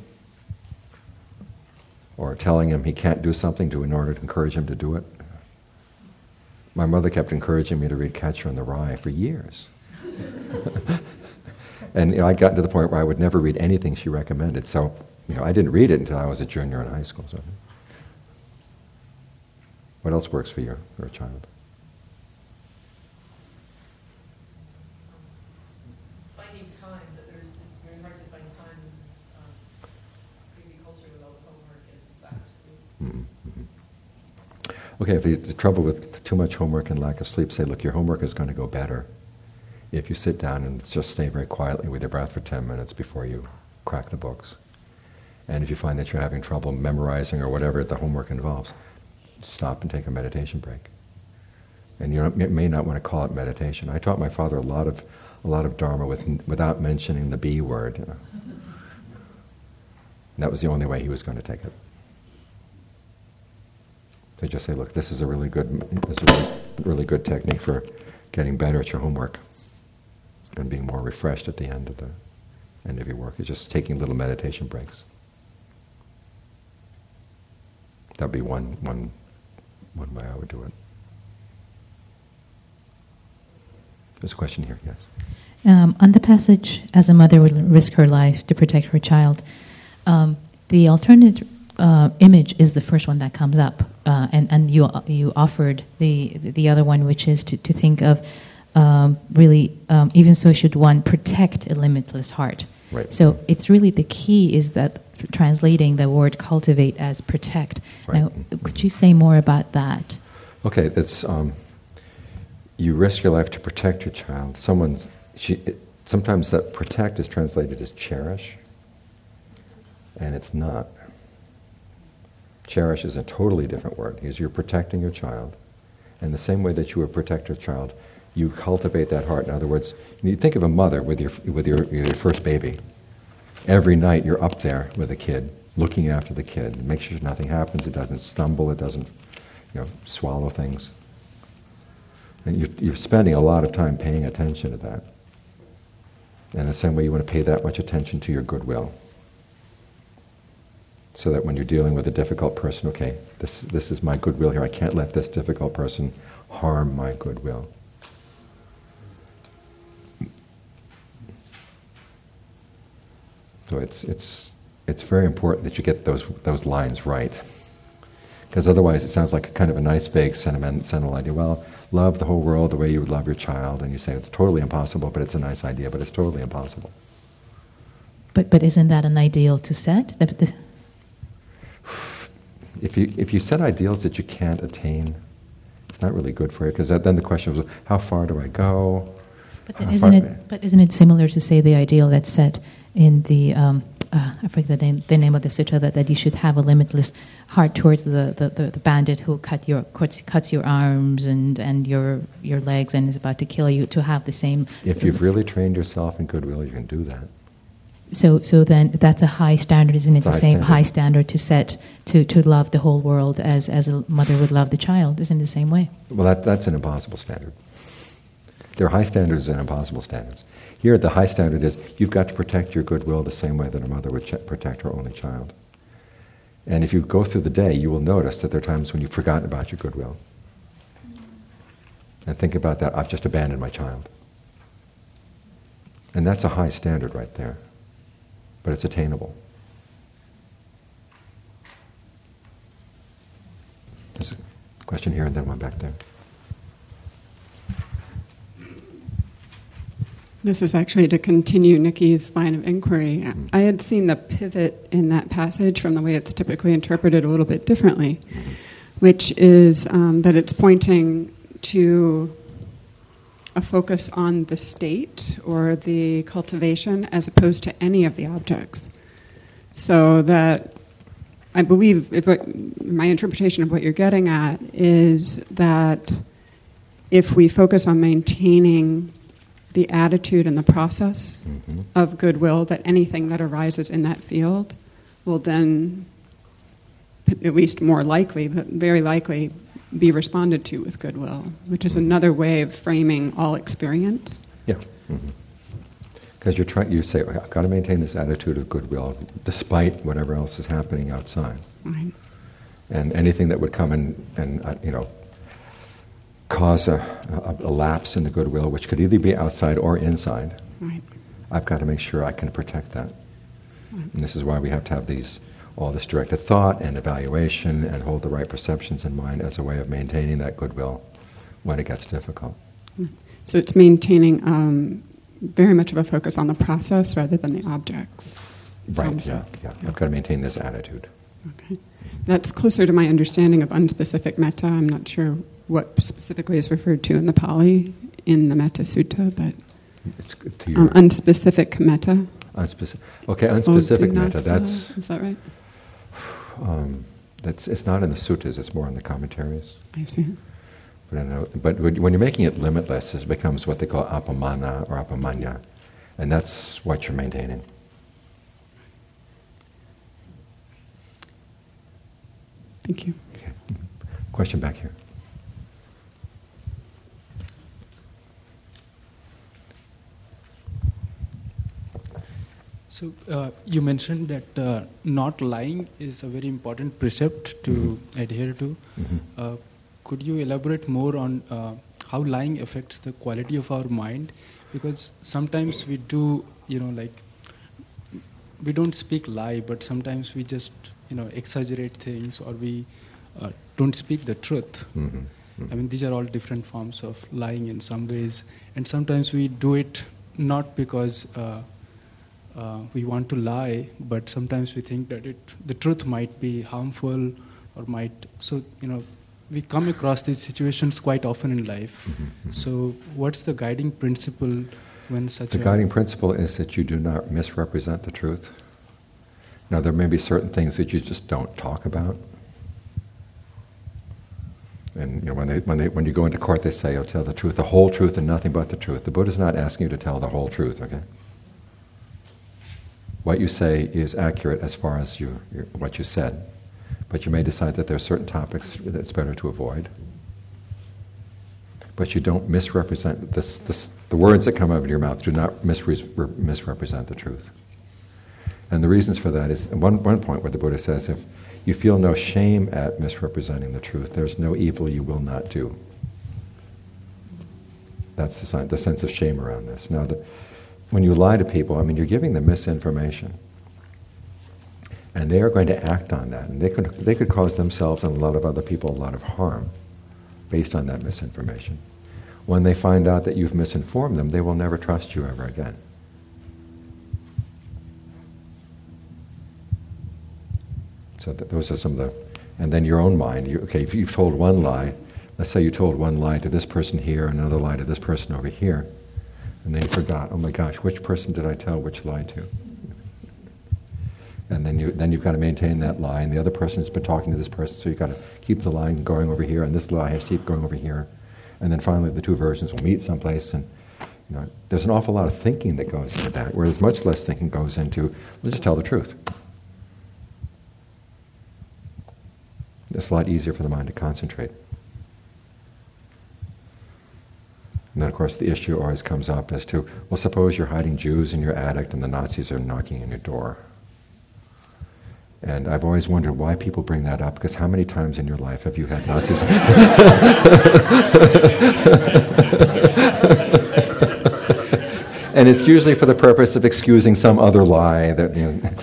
Or telling him he can't do something to, in order to encourage him to do it? My mother kept encouraging me to read Catcher in the Rye for years. And you know, I got to the point where I would never read anything she recommended. So, you know, I didn't read it until I was a junior in high school. So, what else works for your, your child?
Finding time. That there's, it's very hard to find time in this um, crazy culture with all the homework and lack of sleep.
Mm-hmm. Okay, if there's the trouble with too much homework and lack of sleep, say, look, your homework is going to go better if you sit down and just stay very quietly with your breath for ten minutes before you crack the books. And if you find that you're having trouble memorizing or whatever the homework involves, stop and take a meditation break. And you may not want to call it meditation. I taught my father a lot of a lot of Dharma with, without mentioning the B word. You know. And that was the only way he was going to take it. So just say, look, this is a really good, this is a really, really good technique for getting better at your homework and being more refreshed at the end of the end of your work. It's just taking little meditation breaks. That would be one one one way I would do it. There's a question here, yes.
Um, on the passage, as a mother would risk her life to protect her child, um, the alternate uh, image is the first one that comes up, uh, and and you you offered the the other one, which is to, to think of um, really um, even so should one protect a limitless heart.
Right.
So it's really the key is that translating the word cultivate as protect.
Right.
Now, could you say more about that?
Okay, that's um, you risk your life to protect your child. Someone's she. It, sometimes that protect is translated as cherish, and it's not. Cherish is a totally different word. Because you're protecting your child, and the same way that you would protect your child, you cultivate that heart. In other words, you think of a mother with your with your, your first baby. Every night you're up there with a kid, looking after the kid, make sure nothing happens, it doesn't stumble, it doesn't, you know, swallow things. And you're, you're spending a lot of time paying attention to that. And the same way you want to pay that much attention to your goodwill. So that when you're dealing with a difficult person, okay, this this is my goodwill here, I can't let this difficult person harm my goodwill. So it's it's it's very important that you get those those lines right, because otherwise it sounds like a kind of a nice, vague, sentiment, sentimental idea. Well, love the whole world the way you would love your child, and you say it's totally impossible, but it's a nice idea, but it's totally impossible.
But but isn't that an ideal to set?
If you if you set ideals that you can't attain, it's not really good for you, because then the question was, how far do I go?
But then isn't it? But isn't it similar to say the ideal that's set in the um, uh, I forget the name, the name of the sutta, that, that you should have a limitless heart towards the, the, the, the bandit who cut your cuts, cuts your arms and, and your your legs and is about to kill you, to have the same.
If you've really trained yourself in goodwill, you can do that.
So so then that's a high standard, isn't it?
It's
the
high
same
standard.
high standard to set to, to love the whole world as, as a mother would love the child, isn't it the same way?
Well, that that's an impossible standard. There are high standards and impossible standards. Here, the high standard is you've got to protect your goodwill the same way that a mother would ch- protect her only child. And if you go through the day, you will notice that there are times when you've forgotten about your goodwill. And think about that, I've just abandoned my child. And that's a high standard right there. But it's attainable. There's a question here and then one back there.
This is actually to continue Nikki's line of inquiry. Mm-hmm. I had seen the pivot in that passage from the way it's typically interpreted a little bit differently, mm-hmm. which is um, that it's pointing to a focus on the state or the cultivation as opposed to any of the objects. So that I believe, if it, my interpretation of what you're getting at is that if we focus on maintaining the attitude and the process mm-hmm. of goodwill, that anything that arises in that field will then, at least more likely, but very likely, be responded to with goodwill, which is another way of framing all experience.
Yeah. Because mm-hmm. you're trying, you say, I've got to maintain this attitude of goodwill despite whatever else is happening outside.
Right.
And anything that would come in and, uh, you know, cause a, a, a lapse in the goodwill, which could either be outside or inside,
right.
I've got to make sure I can protect that. Right. And this is why we have to have these, all this directed thought and evaluation and hold the right perceptions in mind as a way of maintaining that goodwill when it gets difficult.
So it's maintaining um, very much of a focus on the process rather than the objects.
Right, yeah, yeah, yeah. I've got to maintain this attitude.
Okay. That's closer to my understanding of unspecific metta. I'm not sure what specifically is referred to in the Pali, in the Metta Sutta, but
it's to your
um, unspecific metta.
Unspecific. Okay, unspecific
Odinasa,
metta. That's
is that right?
Um, that's it's not in the suttas. It's more in the commentaries.
I see.
But, I know, but when you're making it limitless, it becomes what they call apamana or apamanya, and that's what you're maintaining.
Thank you.
Okay. Question back here.
So uh, you mentioned that uh, not lying is a very important precept to mm-hmm. adhere to.
Mm-hmm.
Uh, could you elaborate more on uh, how lying affects the quality of our mind? Because sometimes we do, you know, like we don't speak lie, but sometimes we just, you know, exaggerate things, or we uh, don't speak the truth.
Mm-hmm. Mm-hmm.
I mean, these are all different forms of lying in some ways, and sometimes we do it not because uh, uh, we want to lie, but sometimes we think that it, the truth might be harmful, or might. So, you know, we come across these situations quite often in life.
Mm-hmm.
So, what's the guiding principle when such
the
a...
guiding principle is that you do not misrepresent the truth. Now, there may be certain things that you just don't talk about. And you know, when they, when they, when you go into court, they say, "Oh, tell the truth, the whole truth, and nothing but the truth." The Buddha's not asking you to tell the whole truth. Okay. What you say is accurate as far as you, you what you said, but you may decide that there are certain topics that it's better to avoid. But you don't misrepresent this. this the words that come out of your mouth do not misre- misrepresent the truth. And the reasons for that is one one point where the Buddha says, if you feel no shame at misrepresenting the truth, there's no evil you will not do. That's the, sign, the sense of shame around this. Now, the, when you lie to people, I mean, you're giving them misinformation. And they are going to act on that. And they could, they could cause themselves and a lot of other people a lot of harm based on that misinformation. When they find out that you've misinformed them, they will never trust you ever again. So th- those are some of the, and then your own mind. You, okay, if you've told one lie, let's say you told one lie to this person here, and another lie to this person over here, and then you forgot. Oh my gosh, which person did I tell which lie to? And then you then you've got to maintain that lie, and the other person's been talking to this person, so you've got to keep the line going over here, and this lie has to keep going over here, and then finally the two versions will meet someplace, and you know, there's an awful lot of thinking that goes into that, whereas much less thinking goes into, let's just tell the truth. It's a lot easier for the mind to concentrate. And then, of course, the issue always comes up as to, well, suppose you're hiding Jews in your attic and the Nazis are knocking on your door. And I've always wondered why people bring that up, because how many times in your life have you had Nazis? And it's usually for the purpose of excusing some other lie that, you know.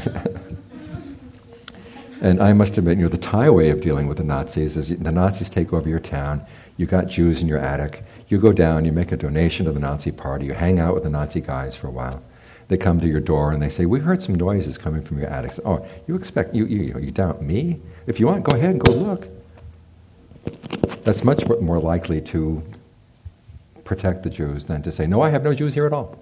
And I must admit, you know, the Thai way of dealing with the Nazis is the Nazis take over your town, you got Jews in your attic, you go down, you make a donation to the Nazi party, you hang out with the Nazi guys for a while. They come to your door and they say, we heard some noises coming from your attic. Oh, you expect, you, you, you doubt me? If you want, go ahead and go look. That's much more likely to protect the Jews than to say, no, I have no Jews here at all.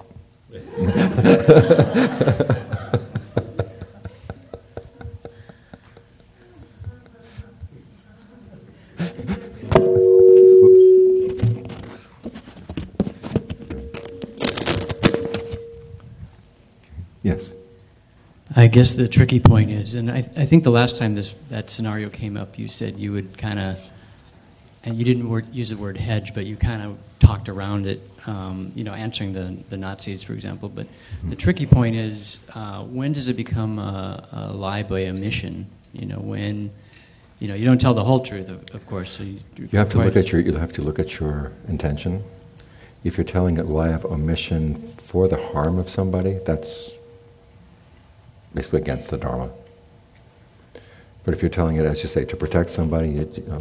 Yes.
I guess the tricky point is, and I, I think the last time this that scenario came up, you said you would kind of, and you didn't word, use the word hedge, but you kind of talked around it, um, you know, answering the, the Nazis, for example. But the tricky point is, uh, when does it become a, a lie by omission? You know, when, you know, you don't tell the whole truth, of, of course. So you,
you have to look at your. You have to look at your intention. If you're telling a lie of omission for the harm of somebody, that's basically against the Dharma. But if you're telling it, as you say, to protect somebody, it, you know,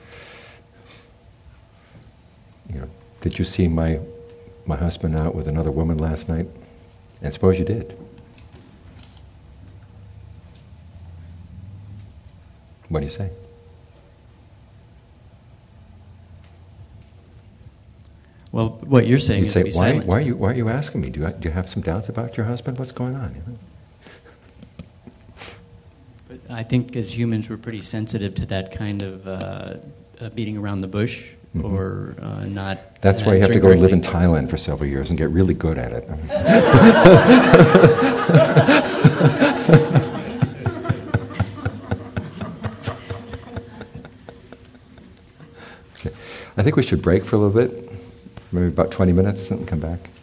you know, did you see my my husband out with another woman last night? And suppose you did. What do you say?
Well, what you're saying
You'd
is
say,
to be
why,
silent.
why are you why are you asking me? Do you, do you have some doubts about your husband? What's going on? You know?
But I think as humans, we're pretty sensitive to that kind of uh, uh, beating around the bush, mm-hmm. or uh, not.
That's why you have to go live in Thailand for several years and get really good at it. Okay. I think we should break for a little bit, maybe about twenty minutes, and come back.